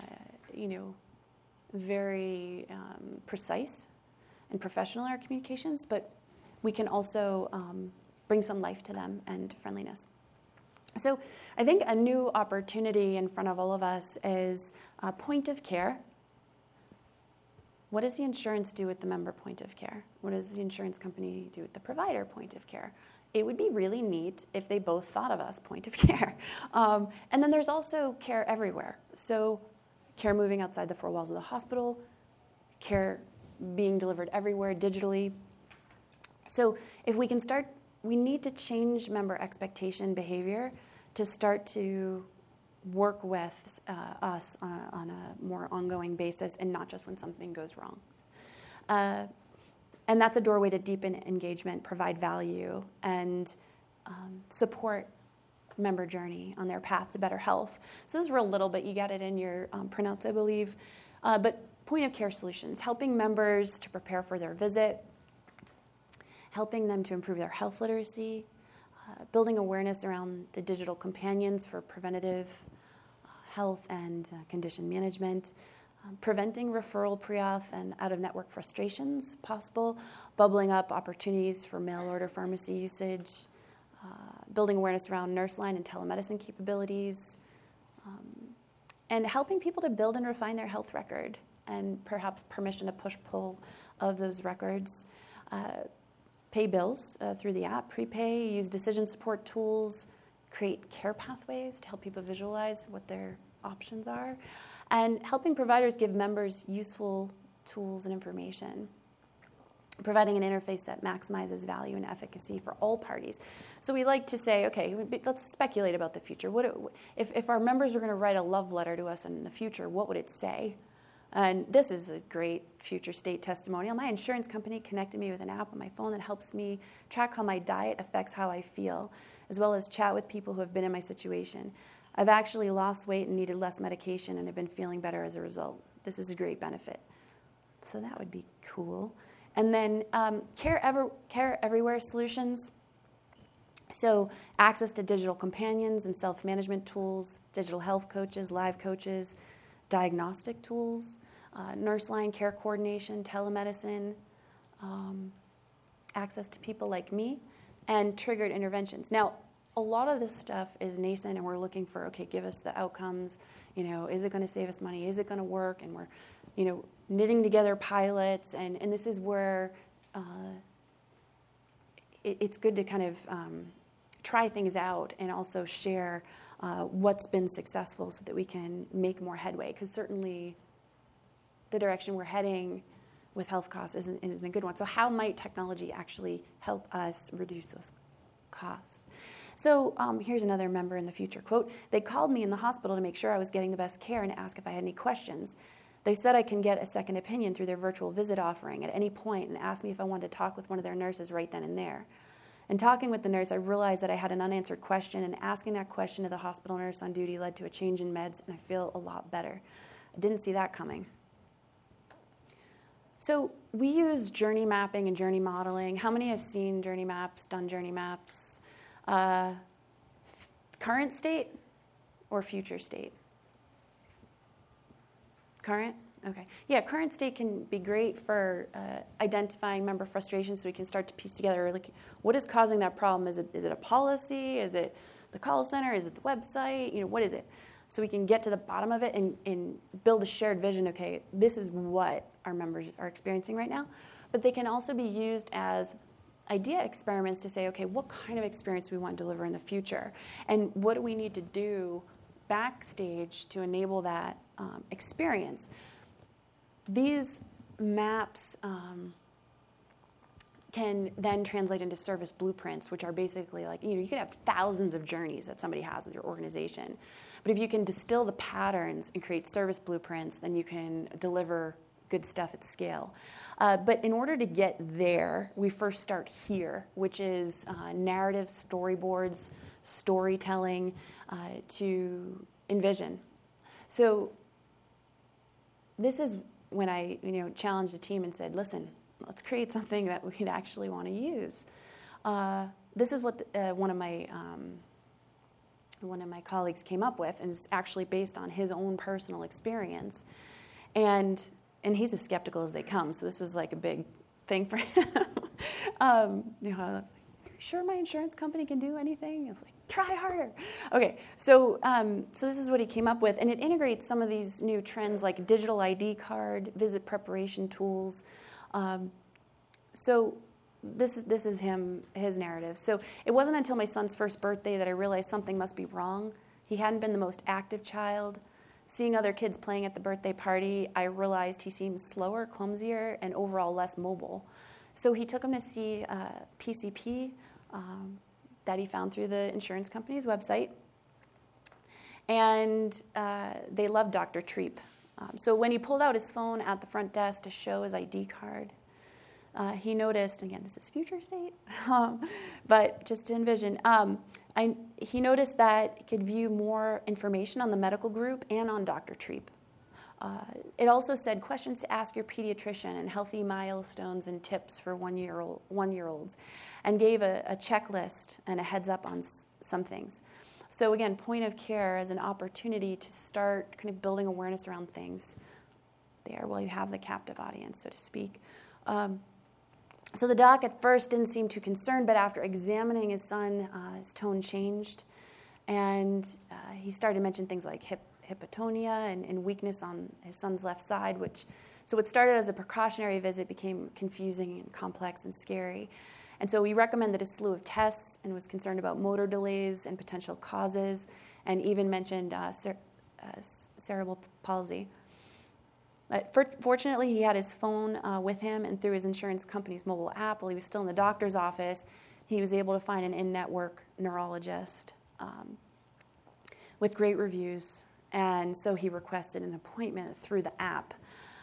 very precise and professional in our communications, but we can also bring some life to them and friendliness. So I think a new opportunity in front of all of us is point of care. What does the insurance do with the member point of care? What does the insurance company do with the provider point of care? It would be really neat if they both thought of us point of care. And then there's also care everywhere. So care moving outside the four walls of the hospital, care being delivered everywhere digitally. So if we can start, we need to change member expectation behavior to start to work with us on a more ongoing basis and not just when something goes wrong. And that's a doorway to deepen engagement, provide value, and support member journey on their path to better health. So this is real little, but you got it in your printouts, I believe. But point of care solutions, helping members to prepare for their visit, helping them to improve their health literacy, building awareness around the digital companions for preventative health and condition management, preventing referral pre-auth and out-of-network frustrations possible, bubbling up opportunities for mail-order pharmacy usage, building awareness around NurseLine and telemedicine capabilities, and helping people to build and refine their health record and perhaps permission to push-pull of those records, pay bills through the app, prepay, use decision support tools, create care pathways to help people visualize what their options are, and helping providers give members useful tools and information, providing an interface that maximizes value and efficacy for all parties. So we like to say, okay, let's speculate about the future. If our members were going to write a love letter to us in the future, what would it say? And this is a great future state testimonial. My insurance company connected me with an app on my phone that helps me track how my diet affects how I feel, as well as chat with people who have been in my situation. I've actually lost weight and needed less medication and have been feeling better as a result. This is a great benefit. So that would be cool. And then care everywhere solutions. So access to digital companions and self-management tools, digital health coaches, live coaches, diagnostic tools, NurseLine care coordination, telemedicine, access to people like me, and triggered interventions. Now, a lot of this stuff is nascent, and we're looking for, okay, give us the outcomes. Is it going to save us money? Is it going to work? And we're, knitting together pilots, and this is where it's good to kind of try things out and also share what's been successful so that we can make more headway. Because certainly the direction we're heading with health costs isn't a good one. So how might technology actually help us reduce those costs? So here's another Member in the Future quote. They called me in the hospital to make sure I was getting the best care and ask if I had any questions. They said I can get a second opinion through their virtual visit offering at any point and asked me if I wanted to talk with one of their nurses right then and there. In talking with the nurse, I realized that I had an unanswered question, and asking that question to the hospital nurse on duty led to a change in meds, and I feel a lot better. I didn't see that coming. So we use journey mapping and journey modeling. How many have seen journey maps, done journey maps? Current state or future state? Current? Okay. Yeah, current state can be great for identifying member frustrations, so we can start to piece together, like, what is causing that problem? Is it a policy? Is it the call center? Is it the website? What is it? So we can get to the bottom of it and build a shared vision. Okay, this is what our members are experiencing right now. But they can also be used as idea experiments to say, okay, what kind of experience do we want to deliver in the future? And what do we need to do backstage to enable that experience? These maps can then translate into service blueprints, which are basically like, you could have thousands of journeys that somebody has with your organization. But if you can distill the patterns and create service blueprints, then you can deliver good stuff at scale. But in order to get there, we first start here, which is narrative storyboards, storytelling to envision. So this is when I challenged the team and said, listen, let's create something that we'd actually want to use. This is what one of my colleagues came up with, and it's actually based on his own personal experience. And he's as skeptical as they come, so this was like a big thing for him. I was like, are you sure my insurance company can do anything? I was like, try harder. Okay, so this is what he came up with, and it integrates some of these new trends like digital ID card, visit preparation tools. So this is his narrative. So it wasn't until my son's first birthday that I realized something must be wrong. He hadn't been the most active child. Seeing other kids playing at the birthday party, I realized he seemed slower, clumsier, and overall less mobile. So he took him to see PCP that he found through the insurance company's website. And they loved Dr. Treep. So when he pulled out his phone at the front desk to show his ID card, he noticed, again, this is future state, but just to envision, he noticed that he could view more information on the medical group and on Dr. Treep. It also said questions to ask your pediatrician and healthy milestones and tips for one-year-olds, and gave a checklist and a heads up on some things. So again, point of care as an opportunity to start kind of building awareness around things there while you have the captive audience, so to speak. So the doc at first didn't seem too concerned, but after examining his son, his tone changed, and he started to mention things like hypotonia and weakness on his son's left side, so what started as a precautionary visit became confusing and complex and scary. And so we recommended a slew of tests and was concerned about motor delays and potential causes, and even mentioned cerebral palsy. Fortunately, he had his phone with him, and through his insurance company's mobile app, while he was still in the doctor's office, he was able to find an in-network neurologist with great reviews, and so he requested an appointment through the app.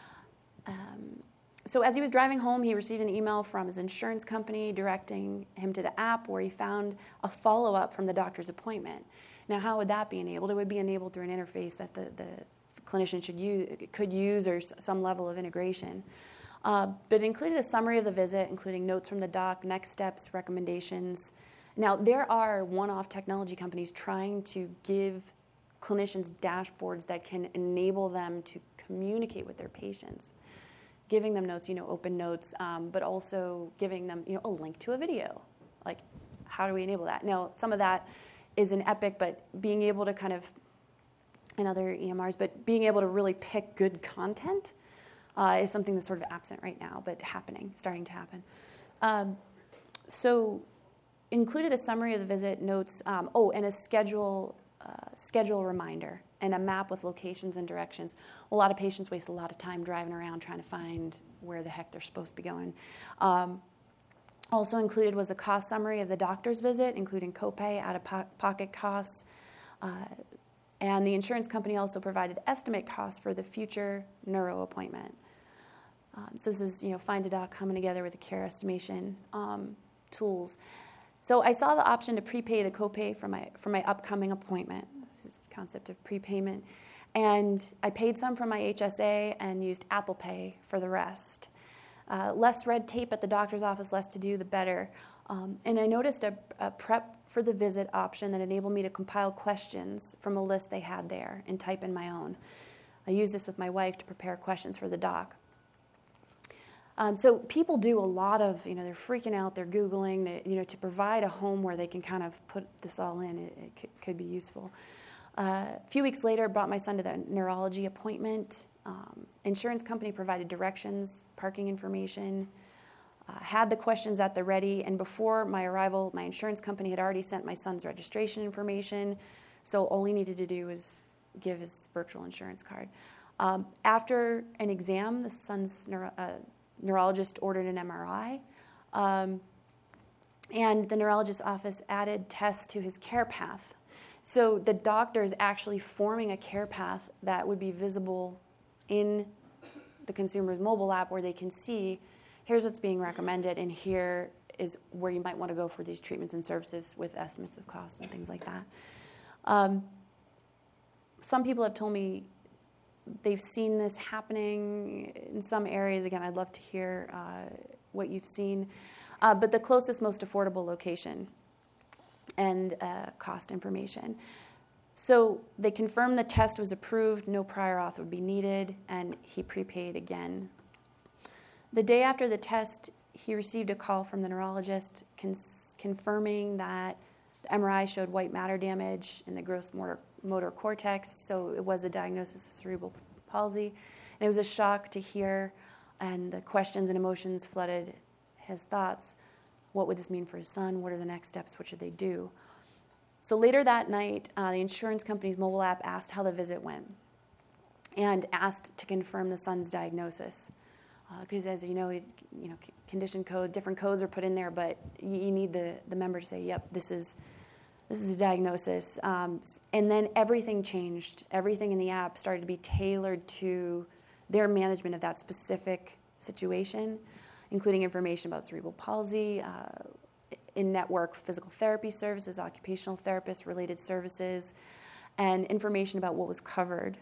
So as he was driving home, he received an email from his insurance company directing him to the app, where he found a follow-up from the doctor's appointment. Now, how would that be enabled? It would be enabled through an interface that the clinician could use, or some level of integration. But it included a summary of the visit, including notes from the doc, next steps, recommendations. Now, there are one-off technology companies trying to give clinicians dashboards that can enable them to communicate with their patients, giving them notes, open notes, but also giving them, a link to a video. Like, how do we enable that? Now, some of that is in Epic, but being able to kind of, and other EMRs, but being able to really pick good content is something that's sort of absent right now, but starting to happen. So included a summary of the visit, notes, and a schedule schedule reminder and a map with locations and directions. A lot of patients waste a lot of time driving around trying to find where the heck they're supposed to be going. Also included was a cost summary of the doctor's visit, including copay, out-of-pocket costs, and the insurance company also provided estimate costs for the future neuro appointment. So this is, Find a Doc coming together with the care estimation tools. So I saw the option to prepay the copay for my upcoming appointment. This is the concept of prepayment. And I paid some from my HSA and used Apple Pay for the rest. Less red tape at the doctor's office, less to do, the better. And I noticed a prep for the visit option that enabled me to compile questions from a list they had there and type in my own. I used this with my wife to prepare questions for the doc. So people do a lot of, they're freaking out, they're Googling, to provide a home where they can kind of put this all in, it could be useful. A few weeks later, I brought my son to the neurology appointment. Insurance company provided directions, parking information, had the questions at the ready, and before my arrival, my insurance company had already sent my son's registration information, so all he needed to do was give his virtual insurance card. After an exam, the son's neurologist ordered an MRI, and the neurologist's office added tests to his care path. So the doctor is actually forming a care path that would be visible in the consumer's mobile app where they can see, here's what's being recommended, and here is where you might want to go for these treatments and services with estimates of costs and things like that. Some people have told me they've seen this happening in some areas. Again, I'd love to hear what you've seen. But the closest, most affordable location and cost information. So they confirmed the test was approved, no prior auth would be needed, and he prepaid again. The day after the test, he received a call from the neurologist confirming that the MRI showed white matter damage in the gross motor cortex, so it was a diagnosis of cerebral palsy. And it was a shock to hear, and the questions and emotions flooded his thoughts. What would this mean for his son? What are the next steps? What should they do? So later that night, the insurance company's mobile app asked how the visit went and asked to confirm the son's diagnosis. Because as you know, condition code, different codes are put in there, but you need the member to say, yep, this is a diagnosis. And then everything changed. Everything in the app started to be tailored to their management of that specific situation, including information about cerebral palsy, in-network physical therapy services, occupational therapists, related services, and information about what was covered,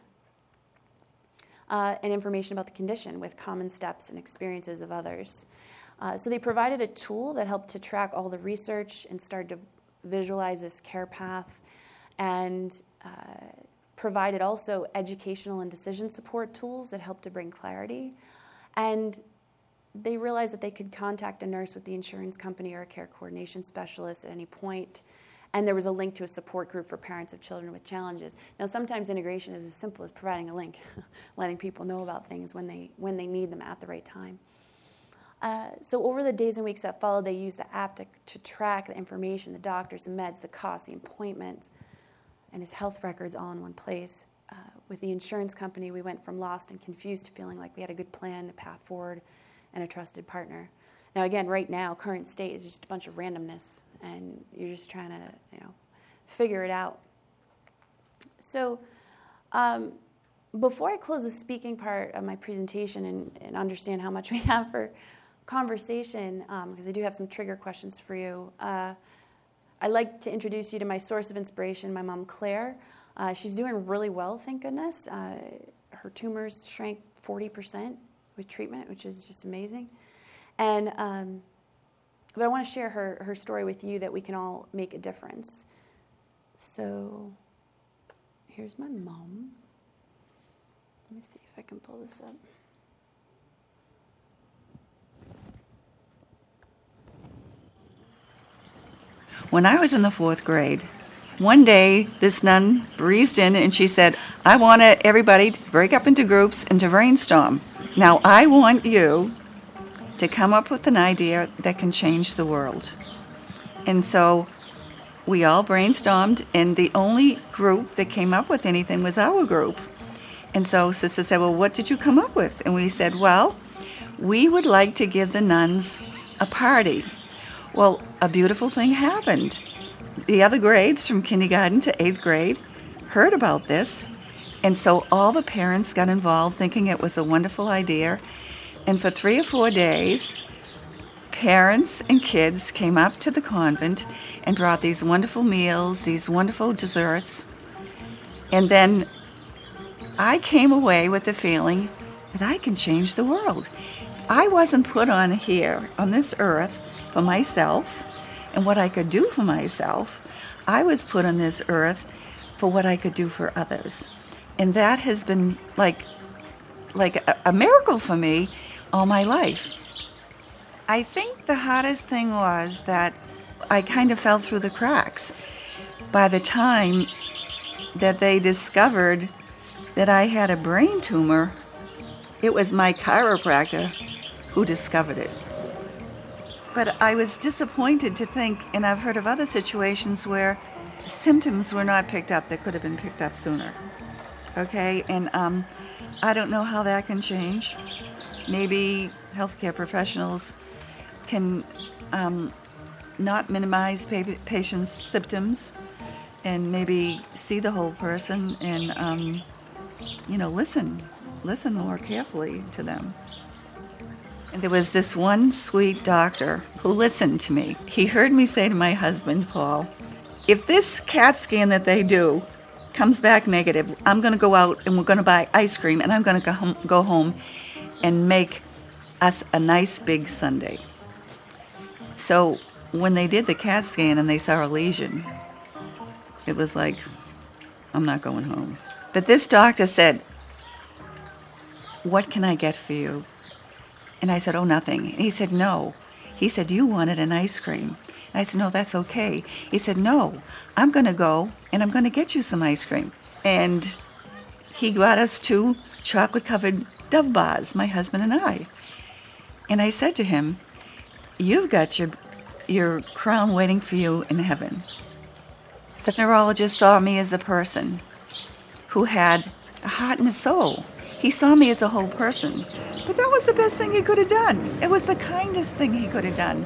and information about the condition with common steps and experiences of others. So they provided a tool that helped to track all the research and started to visualize this care path, and provided also educational and decision support tools that helped to bring clarity. And they realized that they could contact a nurse with the insurance company or a care coordination specialist at any point, and there was a link to a support group for parents of children with challenges. Now, sometimes integration is as simple as providing a link, letting people know about things when they need them at the right time. So over the days and weeks that followed, they used the app to track the information, the doctors, the meds, the costs, the appointments, and his health records all in one place. With the insurance company, we went from lost and confused to feeling like we had a good plan, a path forward, and a trusted partner. Now, again, right now, current state is just a bunch of randomness, and you're just trying to, figure it out. So, before I close the speaking part of my presentation and understand how much we have for conversation, because I do have some trigger questions for you, I'd like to introduce you to my source of inspiration, my mom, Claire. She's doing really well, thank goodness. Her tumors shrank 40% with treatment, which is just amazing. And but I want to share her story with you that we can all make a difference. So here's my mom. Let me see if I can pull this up. When I was in the 4th grade, one day this nun breezed in and she said, I want everybody to break up into groups and to brainstorm. Now, I want you to come up with an idea that can change the world. And so we all brainstormed, and the only group that came up with anything was our group. And so Sister said, well, what did you come up with? And we said, well, we would like to give the nuns a party. Well, a beautiful thing happened. The other grades from kindergarten to 8th grade heard about this, and so all the parents got involved thinking it was a wonderful idea. And for 3 or 4 days, parents and kids came up to the convent and brought these wonderful meals, these wonderful desserts. And then I came away with the feeling that I can change the world. I wasn't put on here, on this earth, for myself and what I could do for myself. I was put on this earth for what I could do for others. And that has been like a miracle for me all my life. I think the hardest thing was that I kind of fell through the cracks. By the time that they discovered that I had a brain tumor, it was my chiropractor who discovered it. But I was disappointed to think, and I've heard of other situations where symptoms were not picked up that could have been picked up sooner. Okay, and I don't know how that can change. Maybe healthcare professionals can not minimize patients' symptoms and maybe see the whole person and, listen more carefully to them. And there was this one sweet doctor who listened to me. He heard me say to my husband, Paul, if this CAT scan that they do comes back negative, I'm going to go out and we're going to buy ice cream and I'm going to go home and make us a nice big sundae. So when they did the CAT scan and they saw a lesion, it was like, I'm not going home. But this doctor said, what can I get for you? And I said, oh, nothing. And he said, no. He said, you wanted an ice cream. And I said, no, that's okay. He said, no, I'm going to go and I'm going to get you some ice cream. And he got us 2 chocolate-covered Dove bars, my husband and I. And I said to him, you've got your crown waiting for you in heaven. The neurologist saw me as a person who had a heart and a soul. He saw me as a whole person. But that was the best thing he could have done. It was the kindest thing he could have done.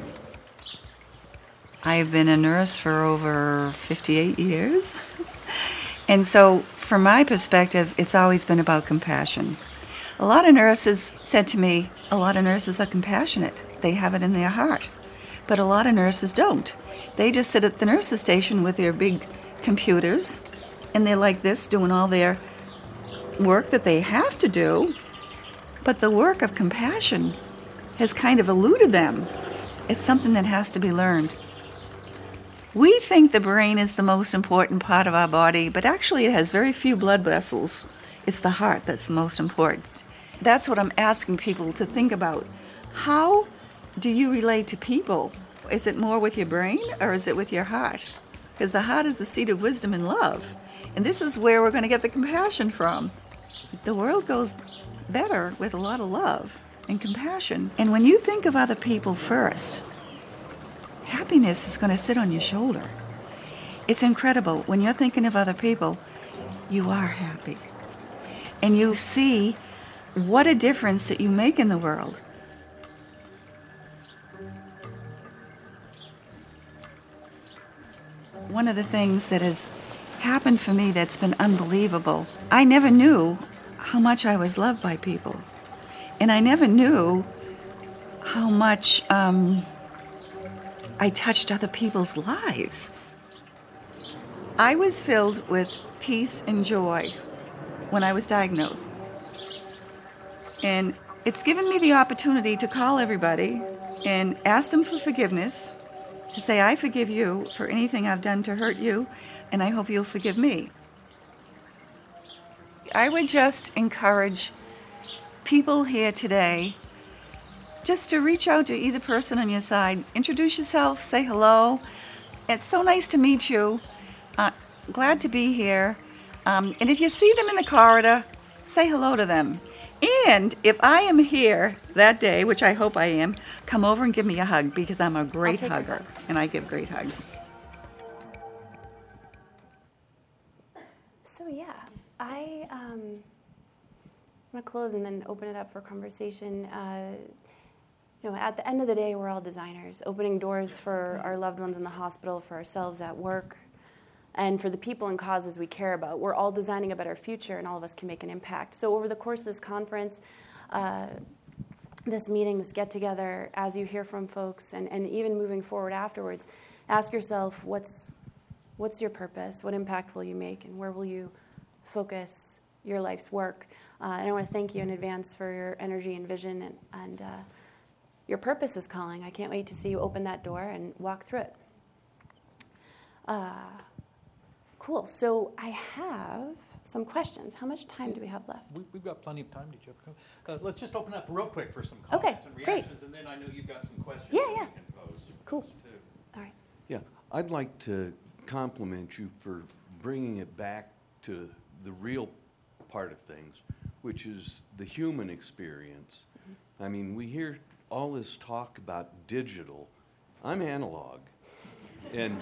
I've been a nurse for over 58 years. And so, from my perspective, it's always been about compassion. A lot of nurses said to me, a lot of nurses are compassionate. They have it in their heart. But a lot of nurses don't. They just sit at the nurse's station with their big computers, and they're like this, doing all their work that they have to do. But the work of compassion has kind of eluded them. It's something that has to be learned. We think the brain is the most important part of our body, but actually it has very few blood vessels. It's the heart that's the most important. That's what I'm asking people to think about. How do you relate to people? Is it more with your brain or is it with your heart? Because the heart is the seat of wisdom and love. And this is where we're going to get the compassion from. The world goes better with a lot of love and compassion. And when you think of other people first, happiness is going to sit on your shoulder. It's incredible. When you're thinking of other people, you are happy. And you see what a difference that you make in the world. One of the things that has happened for me that's been unbelievable, I never knew how much I was loved by people. And I never knew how much I touched other people's lives. I was filled with peace and joy when I was diagnosed. And it's given me the opportunity to call everybody and ask them for forgiveness, to say, I forgive you for anything I've done to hurt you, and I hope you'll forgive me. I would just encourage people here today just to reach out to either person on your side. Introduce yourself, say hello. It's so nice to meet you. Glad to be here. And if you see them in the corridor, say hello to them. And if I am here that day, which I hope I am, come over and give me a hug because I'm a great hugger and I give great hugs. So yeah, I'm going to close and then open it up for conversation. At the end of the day, we're all designers, opening doors for our loved ones in the hospital, for ourselves at work, and for the people and causes we care about. We're all designing a better future, and all of us can make an impact. So over the course of this conference, this meeting, this get-together, as you hear from folks, and even moving forward afterwards, ask yourself, what's your purpose? What impact will you make? And where will you focus your life's work? And I want to thank you in advance for your energy and vision, and your purpose is calling. I can't wait to see you open that door and walk through it. Cool. So I have some questions. How much time do we have left? We've got plenty of time. Did you have let's just open up real quick for some comments and reactions, and then I know you've got some questions Yeah. you can pose. Cool. Too. All right. Yeah, I'd like to compliment you for bringing it back to the real part of things, which is the human experience. Mm-hmm. I mean, we hear all this talk about digital. I'm analog. And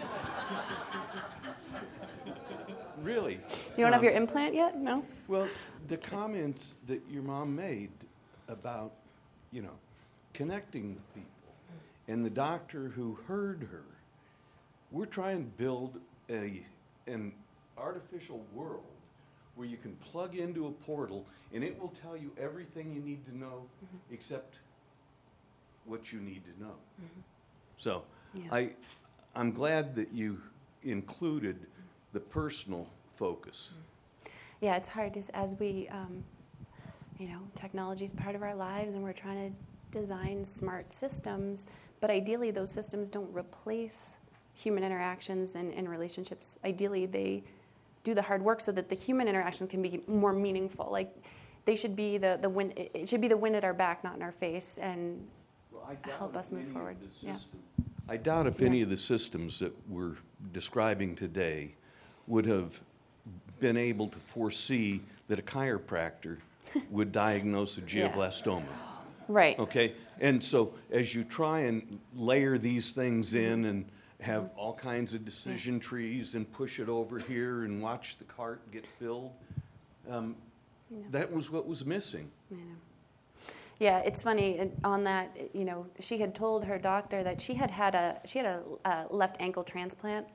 really. You don't have your implant yet? No? Well, the comments that your mom made about, connecting with people, and the doctor who heard her, we're trying to build an artificial world where you can plug into a portal and it will tell you everything you need to know except what you need to know. So Yeah. I'm glad that you included the personal focus. Yeah, it's hard as we, technology is part of our lives, and we're trying to design smart systems, but ideally those systems don't replace human interactions and relationships. Ideally, they do the hard work so that the human interactions can be more meaningful. Like, they should be the wind. It should be the wind at our back, not in our face, and help us move forward. Yeah. I doubt if any of the systems that we're describing today would have been able to foresee that a chiropractor would diagnose a glioblastoma. Right. Okay? And so as you try and layer these things in and have all kinds of decision trees and push it over here and watch the cart get filled, that was what was missing. I know. Yeah, it's funny. On that, she had told her doctor that she had a left ankle transplant,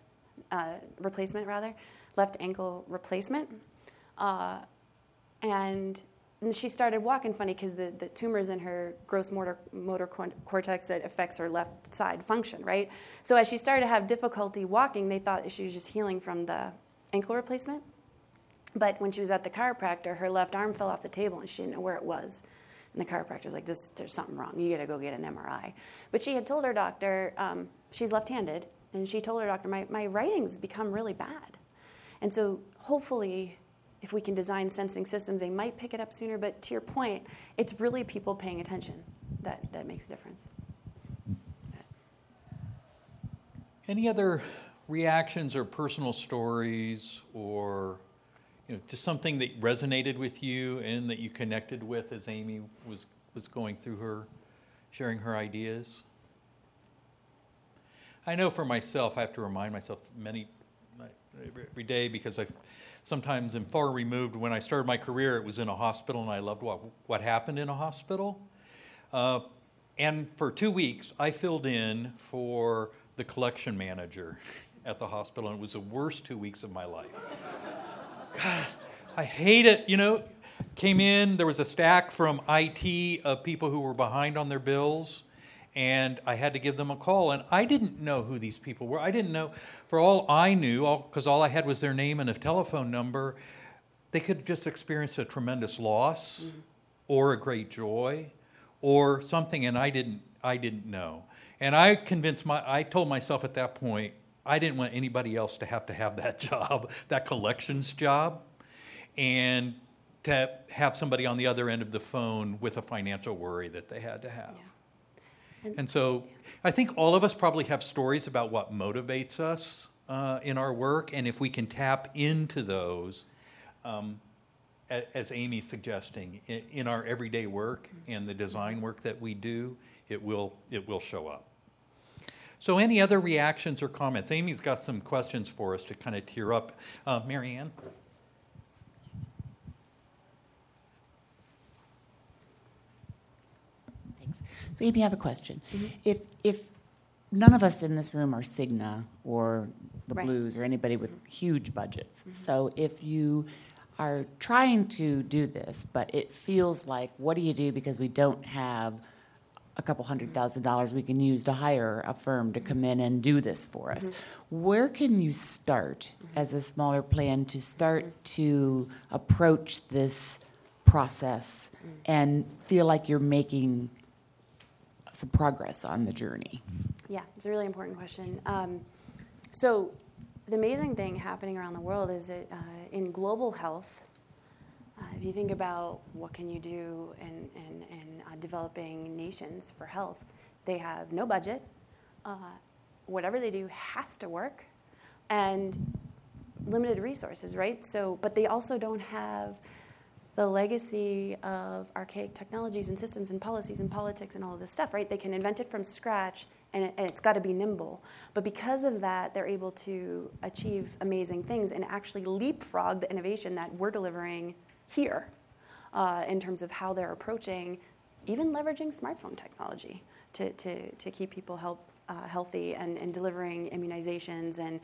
left ankle replacement, and she started walking funny because the tumors in her gross motor cortex that affects her left side function, right? So as she started to have difficulty walking, they thought she was just healing from the ankle replacement. But when she was at the chiropractor, her left arm fell off the table and she didn't know where it was. And the chiropractor's like, there's something wrong. You got to go get an MRI. But she had told her doctor, she's left-handed, and she told her doctor, my writing's become really bad. And so hopefully, if we can design sensing systems, they might pick it up sooner. But to your point, it's really people paying attention that makes a difference. Any other reactions or personal stories or just something that resonated with you and that you connected with as Amy was going through her, sharing her ideas? I know for myself, I have to remind myself every day because I sometimes am far removed. When I started my career, it was in a hospital, and I loved what happened in a hospital. And for 2 weeks, I filled in for the collection manager at the hospital, and it was the worst 2 weeks of my life. God, I hate it. Came in, there was a stack from IT of people who were behind on their bills, and I had to give them a call. And I didn't know who these people were. I didn't know, for all I knew, because all I had was their name and a telephone number, they could have just experienced a tremendous loss or a great joy or something, and I didn't know. And I told myself at that point, I didn't want anybody else to have that job, that collections job, and to have somebody on the other end of the phone with a financial worry that they had to have. Yeah. And so I think all of us probably have stories about what motivates us in our work, and if we can tap into those, as Amy's suggesting, in our everyday work and the design work that we do, it will show up. So any other reactions or comments? Amy's got some questions for us to kind of tear up. Mary Ann? So Amy, I have a question. If none of us in this room are Cigna or the Right. Blues or anybody with huge budgets, so if you are trying to do this, but it feels like, what do you do because we don't have a couple $100,000 we can use to hire a firm to come in and do this for us? Where can you start as a smaller plan to start to approach this process and feel like you're making some progress on the journey? Yeah, it's a really important question. So the amazing thing happening around the world is that in global health, if you think about what can you do in developing nations for health, they have no budget. Whatever they do has to work, and limited resources, right? So, but they also don't have the legacy of archaic technologies and systems and policies and politics and all of this stuff, right? They can invent it from scratch, and it's got to be nimble. But because of that, they're able to achieve amazing things and actually leapfrog the innovation that we're delivering here in terms of how they're approaching, even leveraging smartphone technology to keep people healthy and delivering immunizations and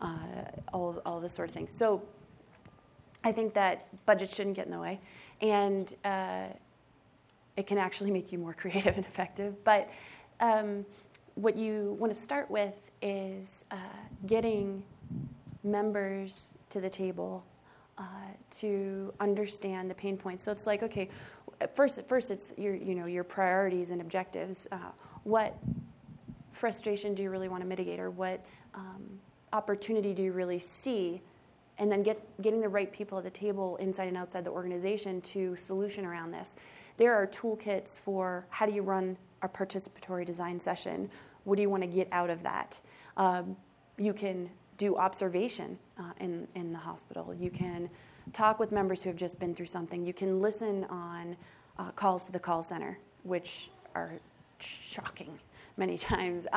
all this sort of thing. So I think that budget shouldn't get in the way, and it can actually make you more creative and effective. But what you want to start with is getting members to the table to understand the pain points. So it's like, okay, first it's your priorities and objectives. What frustration do you really want to mitigate, or what opportunity do you really see? And then getting the right people at the table inside and outside the organization to solution around this. There are toolkits for how do you run a participatory design session? What do you want to get out of that? You can do observation in the hospital. You can talk with members who have just been through something. You can listen on calls to the call center, which are shocking many times.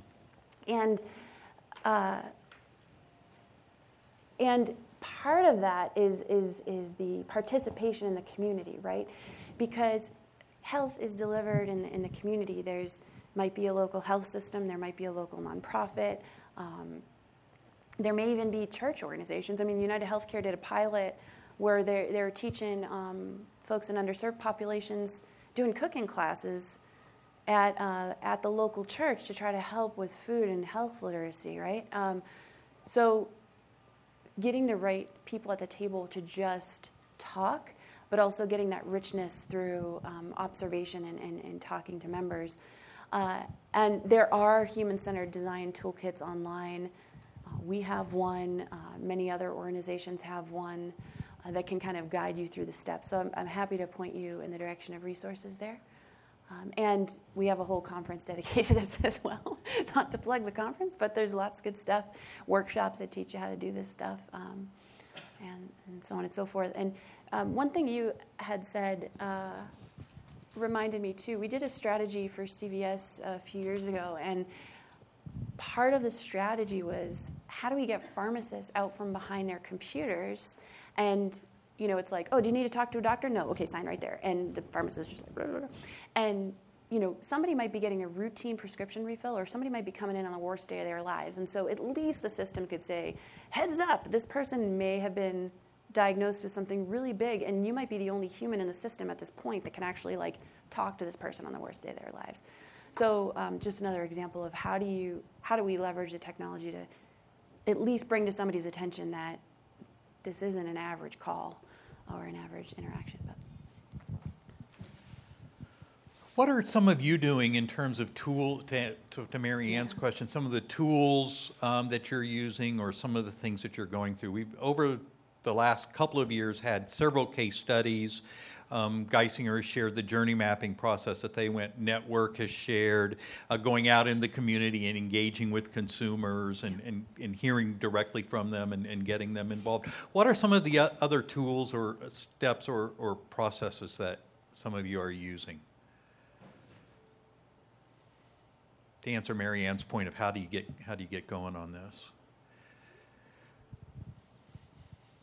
And part of that is the participation in the community, right? Because health is delivered in the community. There's might be a local health system. There might be a local nonprofit. There may even be church organizations. I mean, United Healthcare did a pilot where they're teaching folks in underserved populations doing cooking classes at the local church to try to help with food and health literacy, right? So getting the right people at the table to just talk, but also getting that richness through observation and talking to members. And there are human-centered design toolkits online. We have one. Many other organizations have one that can kind of guide you through the steps. So I'm happy to point you in the direction of resources there. And we have a whole conference dedicated to this as well. Not to plug the conference, but there's lots of good stuff, workshops that teach you how to do this stuff, and so on and so forth. And one thing you had said reminded me too. We did a strategy for CVS a few years ago, and part of the strategy was how do we get pharmacists out from behind their computers? And it's like, oh, do you need to talk to a doctor? No, okay, sign right there. And the pharmacist is just like, blah, blah, blah. And somebody might be getting a routine prescription refill, or somebody might be coming in on the worst day of their lives. And so at least the system could say, heads up, this person may have been diagnosed with something really big, and you might be the only human in the system at this point that can actually talk to this person on the worst day of their lives. So just another example of how do we leverage the technology to at least bring to somebody's attention that this isn't an average call or an average interaction. But what are some of you doing in terms of to Mary Ann's question, some of the tools that you're using, or some of the things that you're going through? We've, over the last couple of years, had several case studies. Geisinger has shared the journey mapping process that they went. Network has shared going out in the community and engaging with consumers and hearing directly from them and getting them involved. What are some of the other tools or steps or processes that some of you are using? To answer Mary Ann's point of how do you get going on this?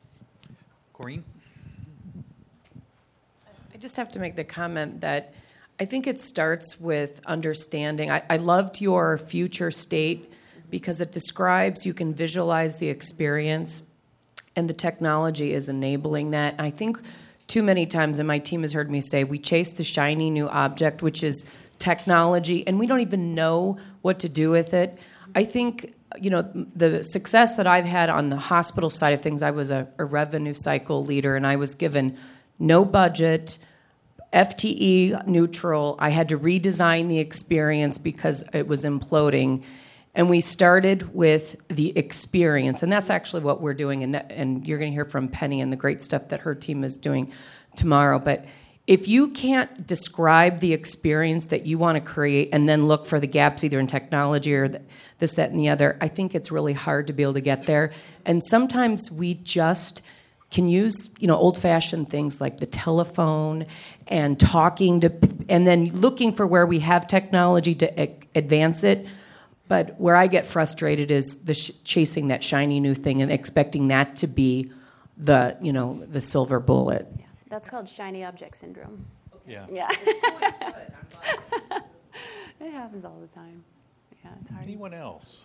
Corinne? I just have to make the comment that I think it starts with understanding. I loved your future state because it describes, you can visualize the experience, and the technology is enabling that. I think too many times, and my team has heard me say, we chase the shiny new object, which is technology, and we don't even know what to do with it. I think, the success that I've had on the hospital side of things, I was a revenue cycle leader, and I was given no budget, FTE neutral. I had to redesign the experience because it was imploding. And we started with the experience. And that's actually what we're doing. And you're going to hear from Penny and the great stuff that her team is doing tomorrow. But if you can't describe the experience that you want to create and then look for the gaps either in technology or this, that, and the other, I think it's really hard to be able to get there. And sometimes we just can use, old-fashioned things like the telephone and talking to, and then looking for where we have technology to advance it. But where I get frustrated is chasing that shiny new thing and expecting that to be the silver bullet. Yeah, that's called shiny object syndrome. Yeah. Yeah. It happens all the time. Yeah, it's hard. Anyone else?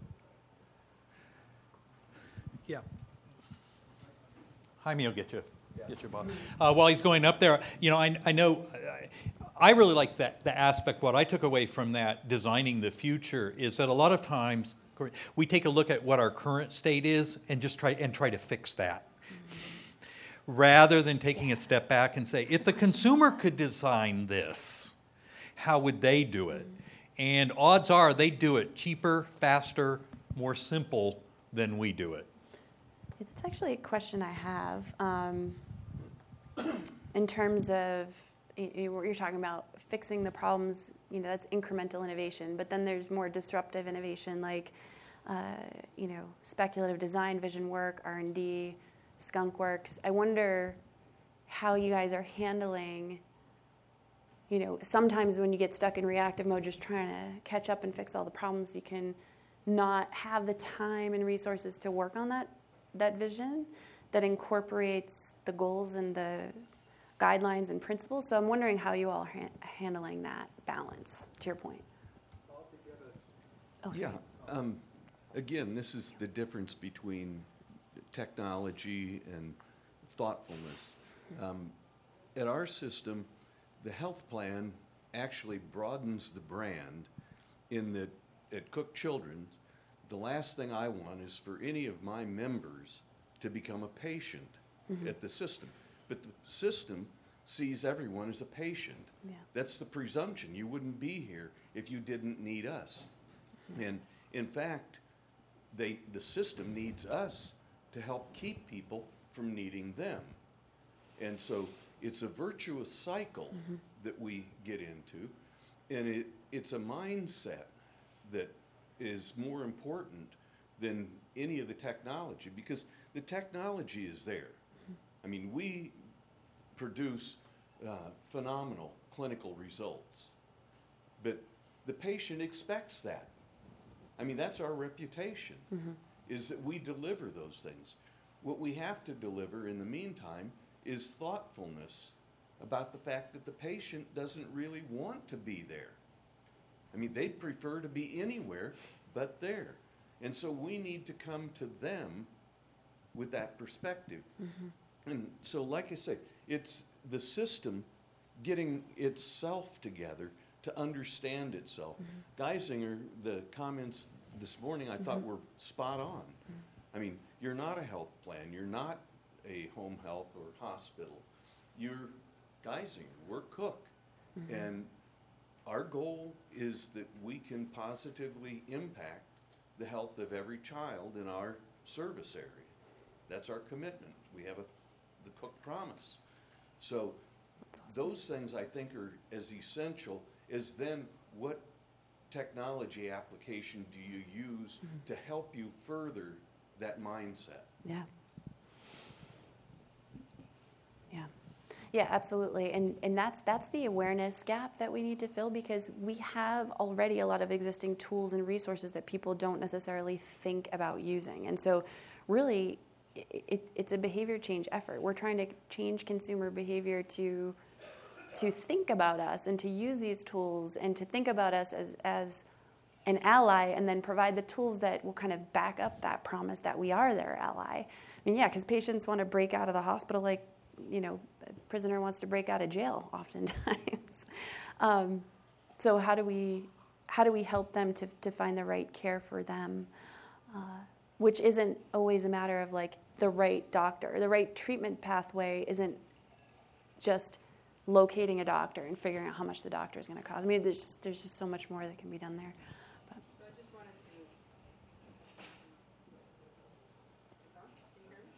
Yeah. Jaime will get you, Bob. While he's going up there, I know, I really like the aspect. What I took away from that designing the future is that a lot of times we take a look at what our current state is and just try to fix that, rather than taking a step back and say, if the consumer could design this, how would they do it? And odds are they do it cheaper, faster, more simple than we do it. That's actually a question I have in terms of what you're talking about, fixing the problems. That's incremental innovation, but then there's more disruptive innovation like speculative design, vision work, R&D, skunk works. I wonder how you guys are handling sometimes when you get stuck in reactive mode just trying to catch up and fix all the problems, you can not have the time and resources to work on that vision that incorporates the goals and the guidelines and principles. So I'm wondering how you all are handling that balance, to your point. Yeah. Again, this is the difference between technology and thoughtfulness. At our system, the health plan actually broadens the brand in that at Cook Children's, the last thing I want is for any of my members to become a patient at the system. But the system sees everyone as a patient. Yeah. That's the presumption. You wouldn't be here if you didn't need us. And in fact, the system needs us to help keep people from needing them. And so it's a virtuous cycle that we get into, and it's a mindset that is more important than any of the technology, because the technology is there. I mean, we produce phenomenal clinical results, but the patient expects that. I mean, that's our reputation, is that we deliver those things. What we have to deliver in the meantime is thoughtfulness about the fact that the patient doesn't really want to be there. I mean, they'd prefer to be anywhere but there. And so we need to come to them with that perspective. And so, like I say, it's the system getting itself together to understand itself. Geisinger, the comments this morning I thought were spot on. I mean, you're not a health plan. You're not a home health or hospital. You're Geisinger. We're Cook. And our goal is that we can positively impact the health of every child in our service area. That's our commitment. We have the Cook Promise. So those things I think are as essential as then what technology application do you use to help you further that mindset? Yeah. Yeah. Yeah, absolutely. And that's the awareness gap that we need to fill, because we have already a lot of existing tools and resources that people don't necessarily think about using. And so really, it's a behavior change effort. We're trying to change consumer behavior to to think about us and to use these tools and to think about us as an ally, and then provide the tools that will kind of back up that promise that we are their ally. I mean, yeah, because patients want to break out of the hospital like, a prisoner wants to break out of jail oftentimes. So how do we help them to find the right care for them, which isn't always a matter of like the right doctor. The right treatment pathway isn't just locating a doctor and figuring out how much the doctor is going to cost. I mean, there's just so much more that can be done there. But. So I just wanted to. It's on? Can you hear me?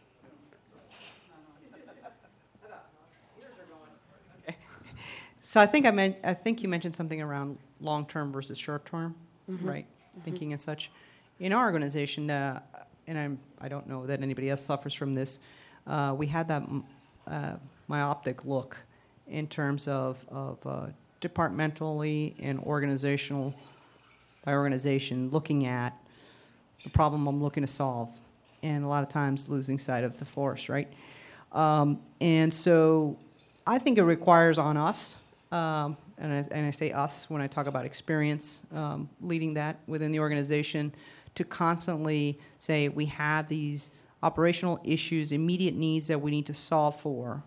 No. Ears are going. Okay. So I think you mentioned something around long-term versus short-term, right? Thinking and such. In our organization, and I don't know that anybody else suffers from this, we had that myopic look in terms of departmentally and organizational, by organization, looking at the problem I'm looking to solve, and a lot of times losing sight of the forest, right? And so I think it requires on us, and I say us when I talk about experience, leading that within the organization, to constantly say we have these operational issues, immediate needs that we need to solve for.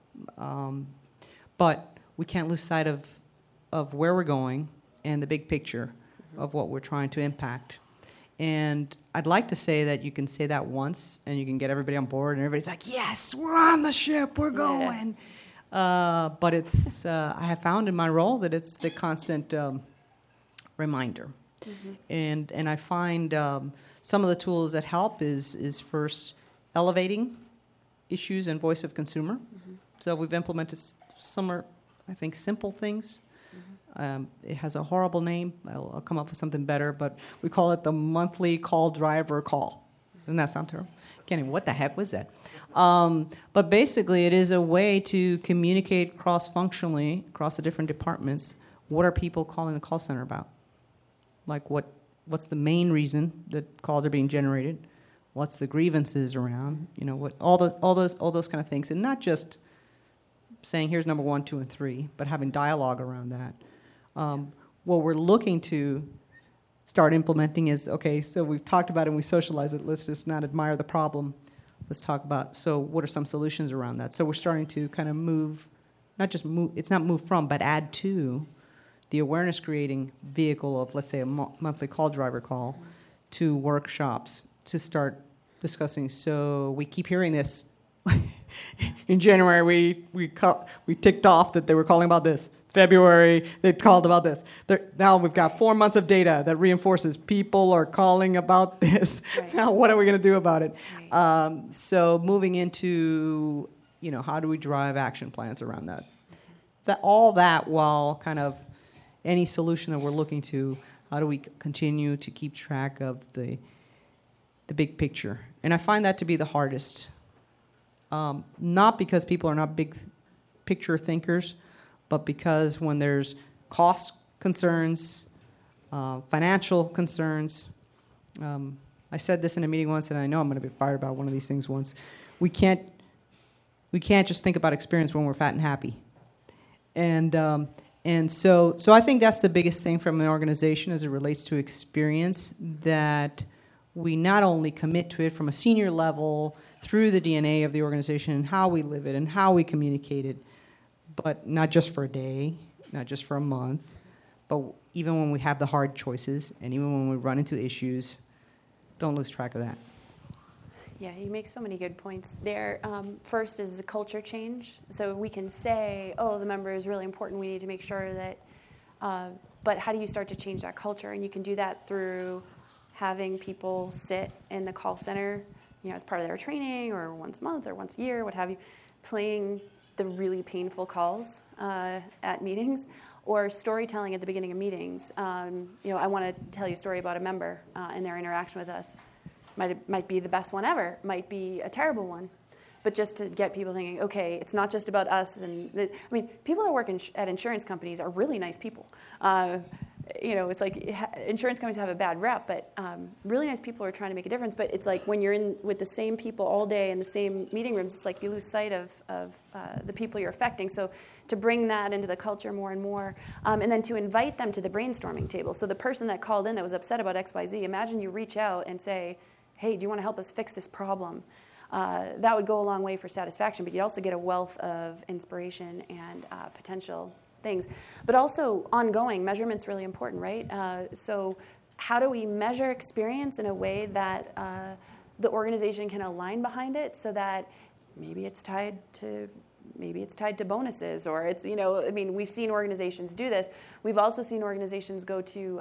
But we can't lose sight of where we're going and the big picture of what we're trying to impact. And I'd like to say that you can say that once and you can get everybody on board and everybody's like, yes, we're on the ship, we're going. But it's I have found in my role that it's the constant reminder. And I find some of the tools that help is first elevating issues and voice of consumer. So we've implemented some are, I think, simple things. It has a horrible name. I'll come up with something better, but we call it the monthly call driver call. Doesn't that sound terrible? Can't even, what the heck was that? But basically, it is a way to communicate cross-functionally across the different departments. What are people calling the call center about? Like what's the main reason that calls are being generated? What's the grievances around? What all those kind of things, and not just saying here's number 1, 2, and 3, but having dialogue around that. What we're looking to start implementing is, okay, so we've talked about it and we socialize it. Let's just not admire the problem. Let's talk about, so what are some solutions around that? So we're starting to kind of move, it's not move from, but add to the awareness creating vehicle of, let's say, a monthly call driver call to workshops to start discussing. So we keep hearing this. In January, we ticked off that they were calling about this. February, they called about this. Now we've got 4 months of data that reinforces people are calling about this. Right. Now what are we going to do about it? Right. So moving into, how do we drive action plans around that? All that while kind of any solution that we're looking to, how do we continue to keep track of the big picture? And I find that to be the hardest. Not because people are not big picture thinkers, but because when there's cost concerns, financial concerns, I said this in a meeting once, and I know I'm going to be fired about one of these things once. We can't just think about experience when we're fat and happy, and so I think that's the biggest thing from an organization as it relates to experience, that we not only commit to it from a senior level through the DNA of the organization and how we live it and how we communicate it, but not just for a day, not just for a month, but even when we have the hard choices and even when we run into issues, don't lose track of that. Yeah, you make so many good points there. First is the culture change. So we can say, oh, the member is really important. We need to make sure that, but how do you start to change that culture? And you can do that through having people sit in the call center, as part of their training or once a month or once a year, what have you, playing the really painful calls at meetings, or storytelling at the beginning of meetings. I want to tell you a story about a member and their interaction with us. Might be the best one ever, might be a terrible one, but just to get people thinking, okay, it's not just about us. And people that work at insurance companies are really nice people. it's like insurance companies have a bad rep, but really nice people are trying to make a difference. But it's like when you're in with the same people all day in the same meeting rooms, it's like you lose sight of the people you're affecting. So to bring that into the culture more and more, and then to invite them to the brainstorming table. So the person that called in that was upset about XYZ, imagine you reach out and say, hey, do you want to help us fix this problem? That would go a long way for satisfaction, but you'd also get a wealth of inspiration and potential things. But also ongoing, measurement's really important, right? So how do we measure experience in a way that the organization can align behind it so that maybe it's tied to bonuses, or it's, we've seen organizations do this. We've also seen organizations go to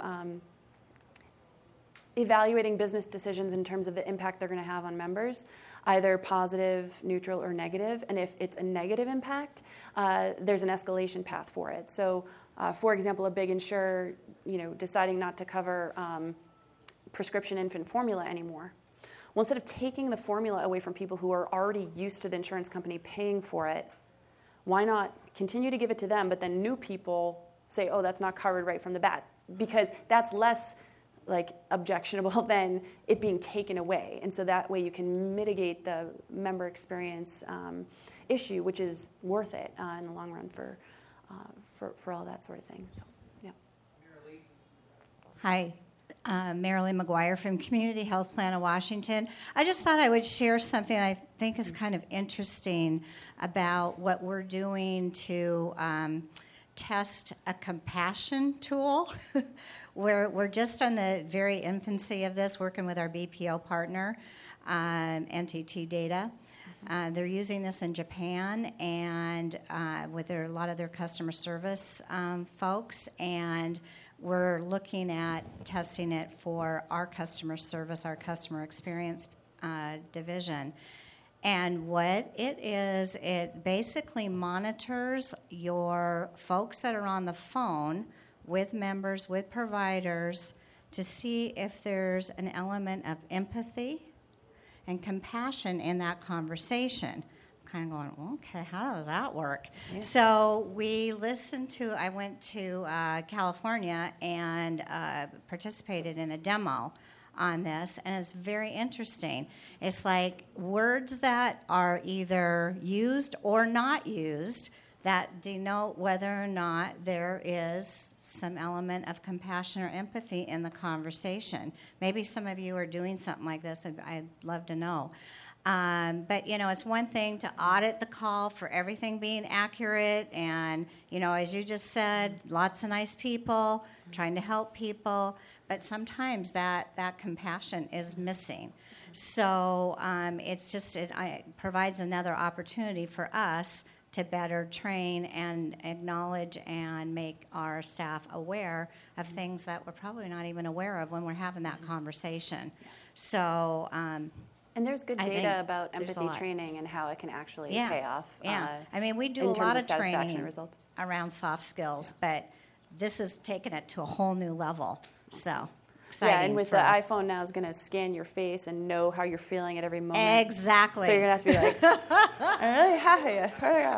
evaluating business decisions in terms of the impact they're going to have on members, either positive, neutral, or negative. And if it's a negative impact, there's an escalation path for it. So, for example, a big insurer, deciding not to cover prescription infant formula anymore. Well, instead of taking the formula away from people who are already used to the insurance company paying for it, why not continue to give it to them, but then new people say, oh, that's not covered right from the bat, because that's less objectionable than it being taken away. And so that way you can mitigate the member experience issue, which is worth it in the long run for all that sort of thing. So, yeah. Hi. Marilee McGuire from Community Health Plan of Washington. I just thought I would share something I think is kind of interesting about what we're doing to test a compassion tool. We're just on the very infancy of this, working with our BPO partner, NTT Data. They're using this in Japan and with a lot of their customer service folks, and we're looking at testing it for our customer service, our customer experience division. And what it is, it basically monitors your folks that are on the phone with members, with providers, to see if there's an element of empathy and compassion in that conversation. Kind of going, okay, how does that work? Yeah. So we listened to, I went to California and participated in a demo on this, and it's very interesting. It's like words that are either used or not used that denote whether or not there is some element of compassion or empathy in the conversation. Maybe some of you are doing something like this, and I'd love to know. But, it's one thing to audit the call for everything being accurate, and, as you just said, lots of nice people trying to help people, but sometimes that compassion is missing. So it provides another opportunity for us to better train and acknowledge and make our staff aware of things that we're probably not even aware of when we're having that conversation. So, and there's good data about empathy training and how it can actually pay off. Yeah, we do a lot of training around soft skills, but this is taking it to a whole new level. So exciting. Yeah, and with the iPhone now is going to scan your face and know how you're feeling at every moment. Exactly. So you're going to have to be like, I'm really happy. Oh, yeah.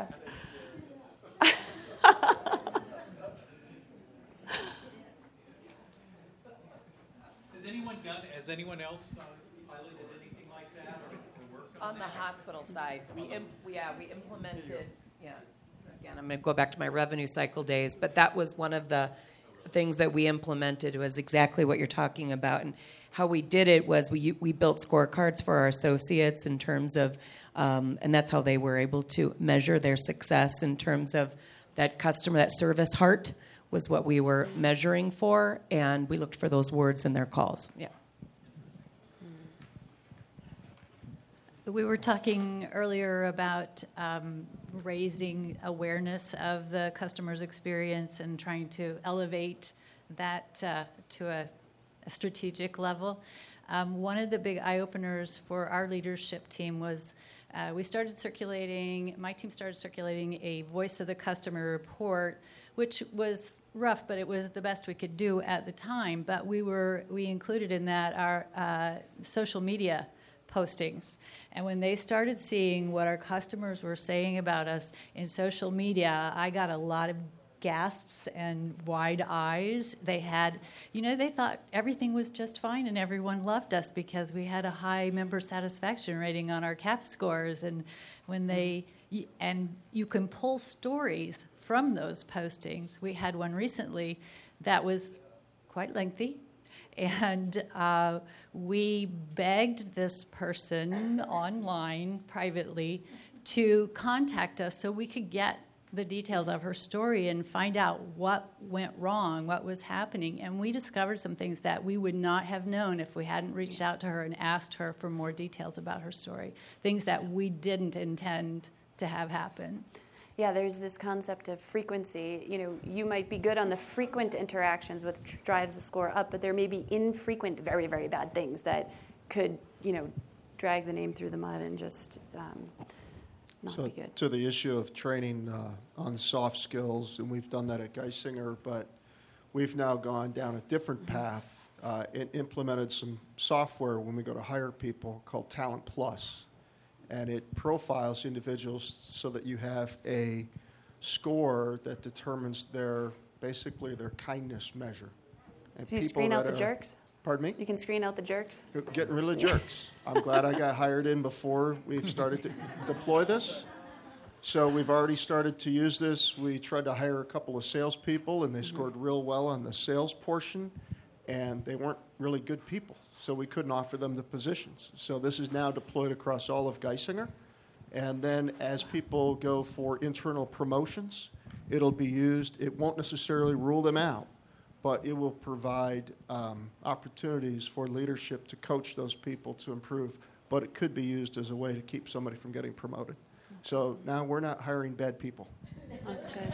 Has anyone else piloted anything like that or worked on the hospital side? We implemented. Yeah. Again, I'm going to go back to my revenue cycle days, but that was one of the things that we implemented was exactly what you're talking about. And how we did it was we built scorecards for our associates in terms of, and that's how they were able to measure their success in terms of that customer, that service heart was what we were measuring for, and we looked for those words in their calls. Yeah. We were talking earlier about raising awareness of the customer's experience and trying to elevate that to a strategic level. One of the big eye-openers for our leadership team was my team started circulating a Voice of the Customer report, which was rough, but it was the best we could do at the time. But we included in that our social media postings. And when they started seeing what our customers were saying about us in social media, I got a lot of gasps and wide eyes. They had, they thought everything was just fine and everyone loved us because we had a high member satisfaction rating on our CAHPS scores. And you can pull stories from those postings. We had one recently that was quite lengthy. And we begged this person online privately to contact us so we could get the details of her story and find out what went wrong, what was happening. And we discovered some things that we would not have known if we hadn't reached out to her and asked her for more details about her story, things that we didn't intend to have happen. Yeah, there's this concept of frequency. You might be good on the frequent interactions, which drives the score up, but there may be infrequent, very, very bad things that could, drag the name through the mud and just not be good. To the issue of training on soft skills, and we've done that at Geisinger, but we've now gone down a different path and implemented some software when we go to hire people called Talent Plus. And it profiles individuals so that you have a score that determines basically their kindness measure. And Do you screen out the jerks? Pardon me? You can screen out the jerks? Getting rid of the jerks. I'm glad I got hired in before we've started to deploy this. So we've already started to use this. We tried to hire a couple of salespeople, and they scored real well on the sales portion, and they weren't really good people. So we couldn't offer them the positions. So this is now deployed across all of Geisinger. And then as people go for internal promotions, it'll be used. It won't necessarily rule them out, but it will provide opportunities for leadership to coach those people to improve. But it could be used as a way to keep somebody from getting promoted. So now we're not hiring bad people. That's good.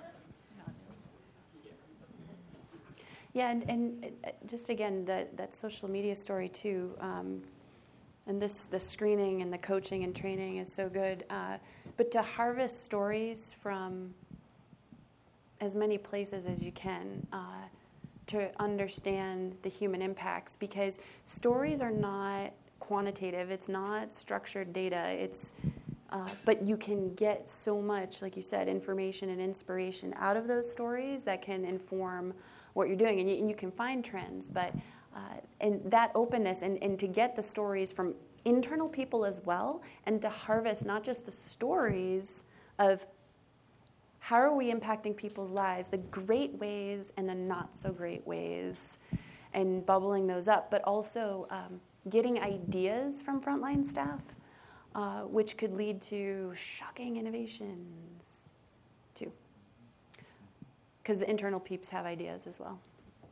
Yeah, and just again, that social media story too, and the screening and the coaching and training is so good. But to harvest stories from as many places as you can to understand the human impacts, because stories are not quantitative. It's not structured data. But you can get so much, like you said, information and inspiration out of those stories that can inform what you're doing, and you can find trends, but and that openness and to get the stories from internal people as well, and to harvest not just the stories of how are we impacting people's lives, the great ways and the not so great ways, and bubbling those up, but also getting ideas from frontline staff, which could lead to shocking innovations too. Because the internal peeps have ideas as well.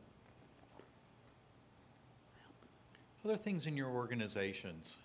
Other things in your organizations.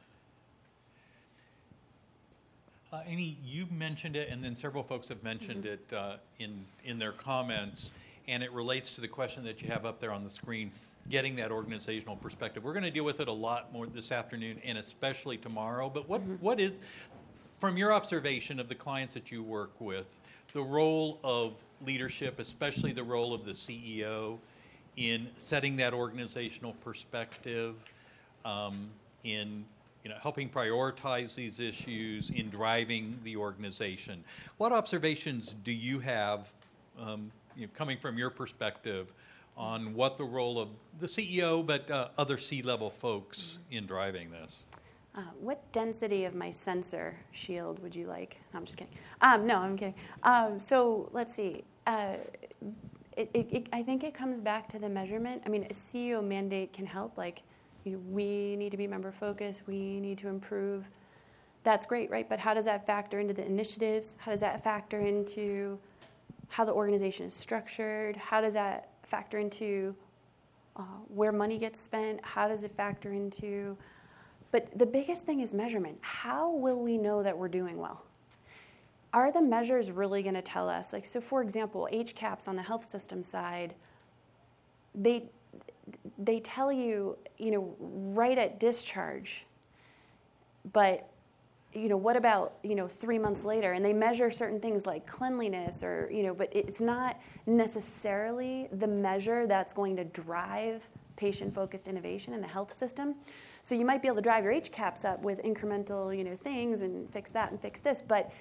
Amy, you mentioned it, and then several folks have mentioned it in their comments, and it relates to the question that you have up there on the screen, getting that organizational perspective. We're going to deal with it a lot more this afternoon and especially tomorrow, but what is, from your observation of the clients that you work with, the role of leadership, especially the role of the CEO, in setting that organizational perspective, in helping prioritize these issues, in driving the organization. What observations do you have, coming from your perspective, on what the role of the CEO, but other C-level folks in driving this? What density of my sensor shield would you like? No, I'm just kidding. No, I'm kidding. So let's see. I think it comes back to the measurement. I mean, a CEO mandate can help. Like, we need to be member focused. We need to improve. That's great, right? But how does that factor into the initiatives? How does that factor into how the organization is structured? How does that factor into where money gets spent? How does it factor into... But the biggest thing is measurement. How will we know that we're doing well? Are the measures really going to tell us? Like, so for example, HCAHPS on the health system side, they tell you, right at discharge. But, what about, 3 months later? And they measure certain things like cleanliness or, but it's not necessarily the measure that's going to drive patient-focused innovation in the health system. So you might be able to drive your HCAHPS up with incremental, things and fix that and fix this, but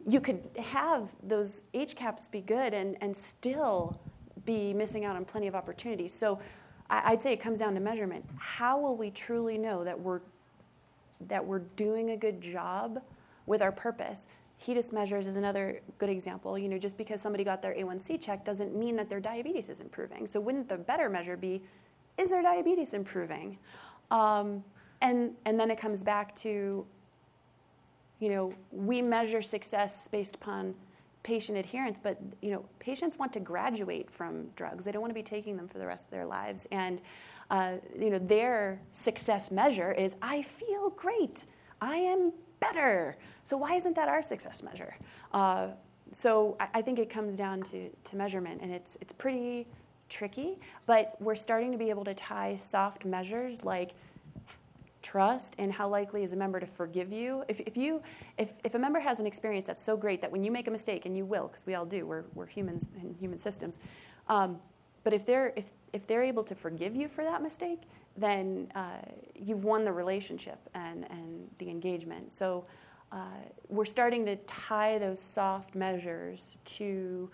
you could have those HCAHPS be good and still be missing out on plenty of opportunities. So I'd say it comes down to measurement. How will we truly know that we're doing a good job with our purpose? HEDIS measures is another good example. You know, just because somebody got their A1C checked doesn't mean that their diabetes is improving. So wouldn't the better measure be, is their diabetes improving? And then it comes back to, you know, we measure success based upon patient adherence, but, you know, patients want to graduate from drugs. They don't want to be taking them for the rest of their lives. And, you know, their success measure is, I feel great. I am better. So why isn't that our success measure? So I think it comes down to measurement, and it's pretty tricky, but we're starting to be able to tie soft measures like trust and how likely is a member to forgive you. If a member has an experience that's so great that when you make a mistake, and you will, because we all do, we're humans in human systems, but if they're able to forgive you for that mistake, then you've won the relationship and the engagement. So we're starting to tie those soft measures to,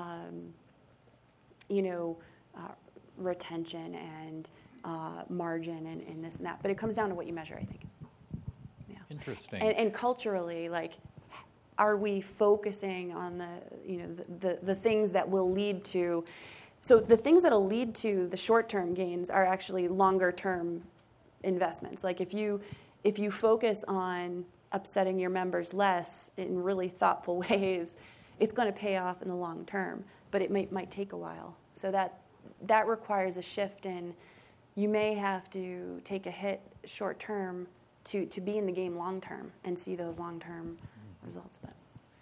you know, retention and margin and this and that. But it comes down to what you measure, I think. Yeah. Interesting. And culturally, like, are we focusing on the things that will lead to? So the things that will lead to the short-term gains are actually longer-term investments. Like if you focus on upsetting your members less in really thoughtful ways, it's going to pay off in the long term. But it might take a while. So that requires a shift in. You may have to take a hit short term to be in the game long term and see those long term results. But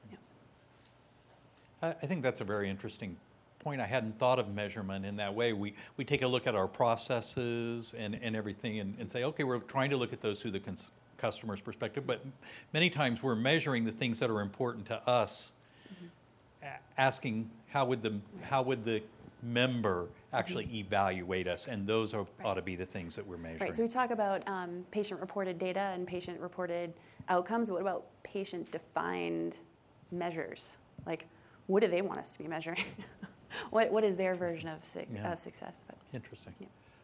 yeah. I think that's a very interesting point. I hadn't thought of measurement in that way. We take a look at our processes and everything and say, okay, we're trying to look at those through the customer's perspective, but many times we're measuring the things that are important to us, asking how would the member actually evaluate us, and those ought to be the things that we're measuring. Right, so we talk about patient-reported data and patient-reported outcomes. What about patient-defined measures? Like, what do they want us to be measuring? What is their version of success? Interesting. Yeah.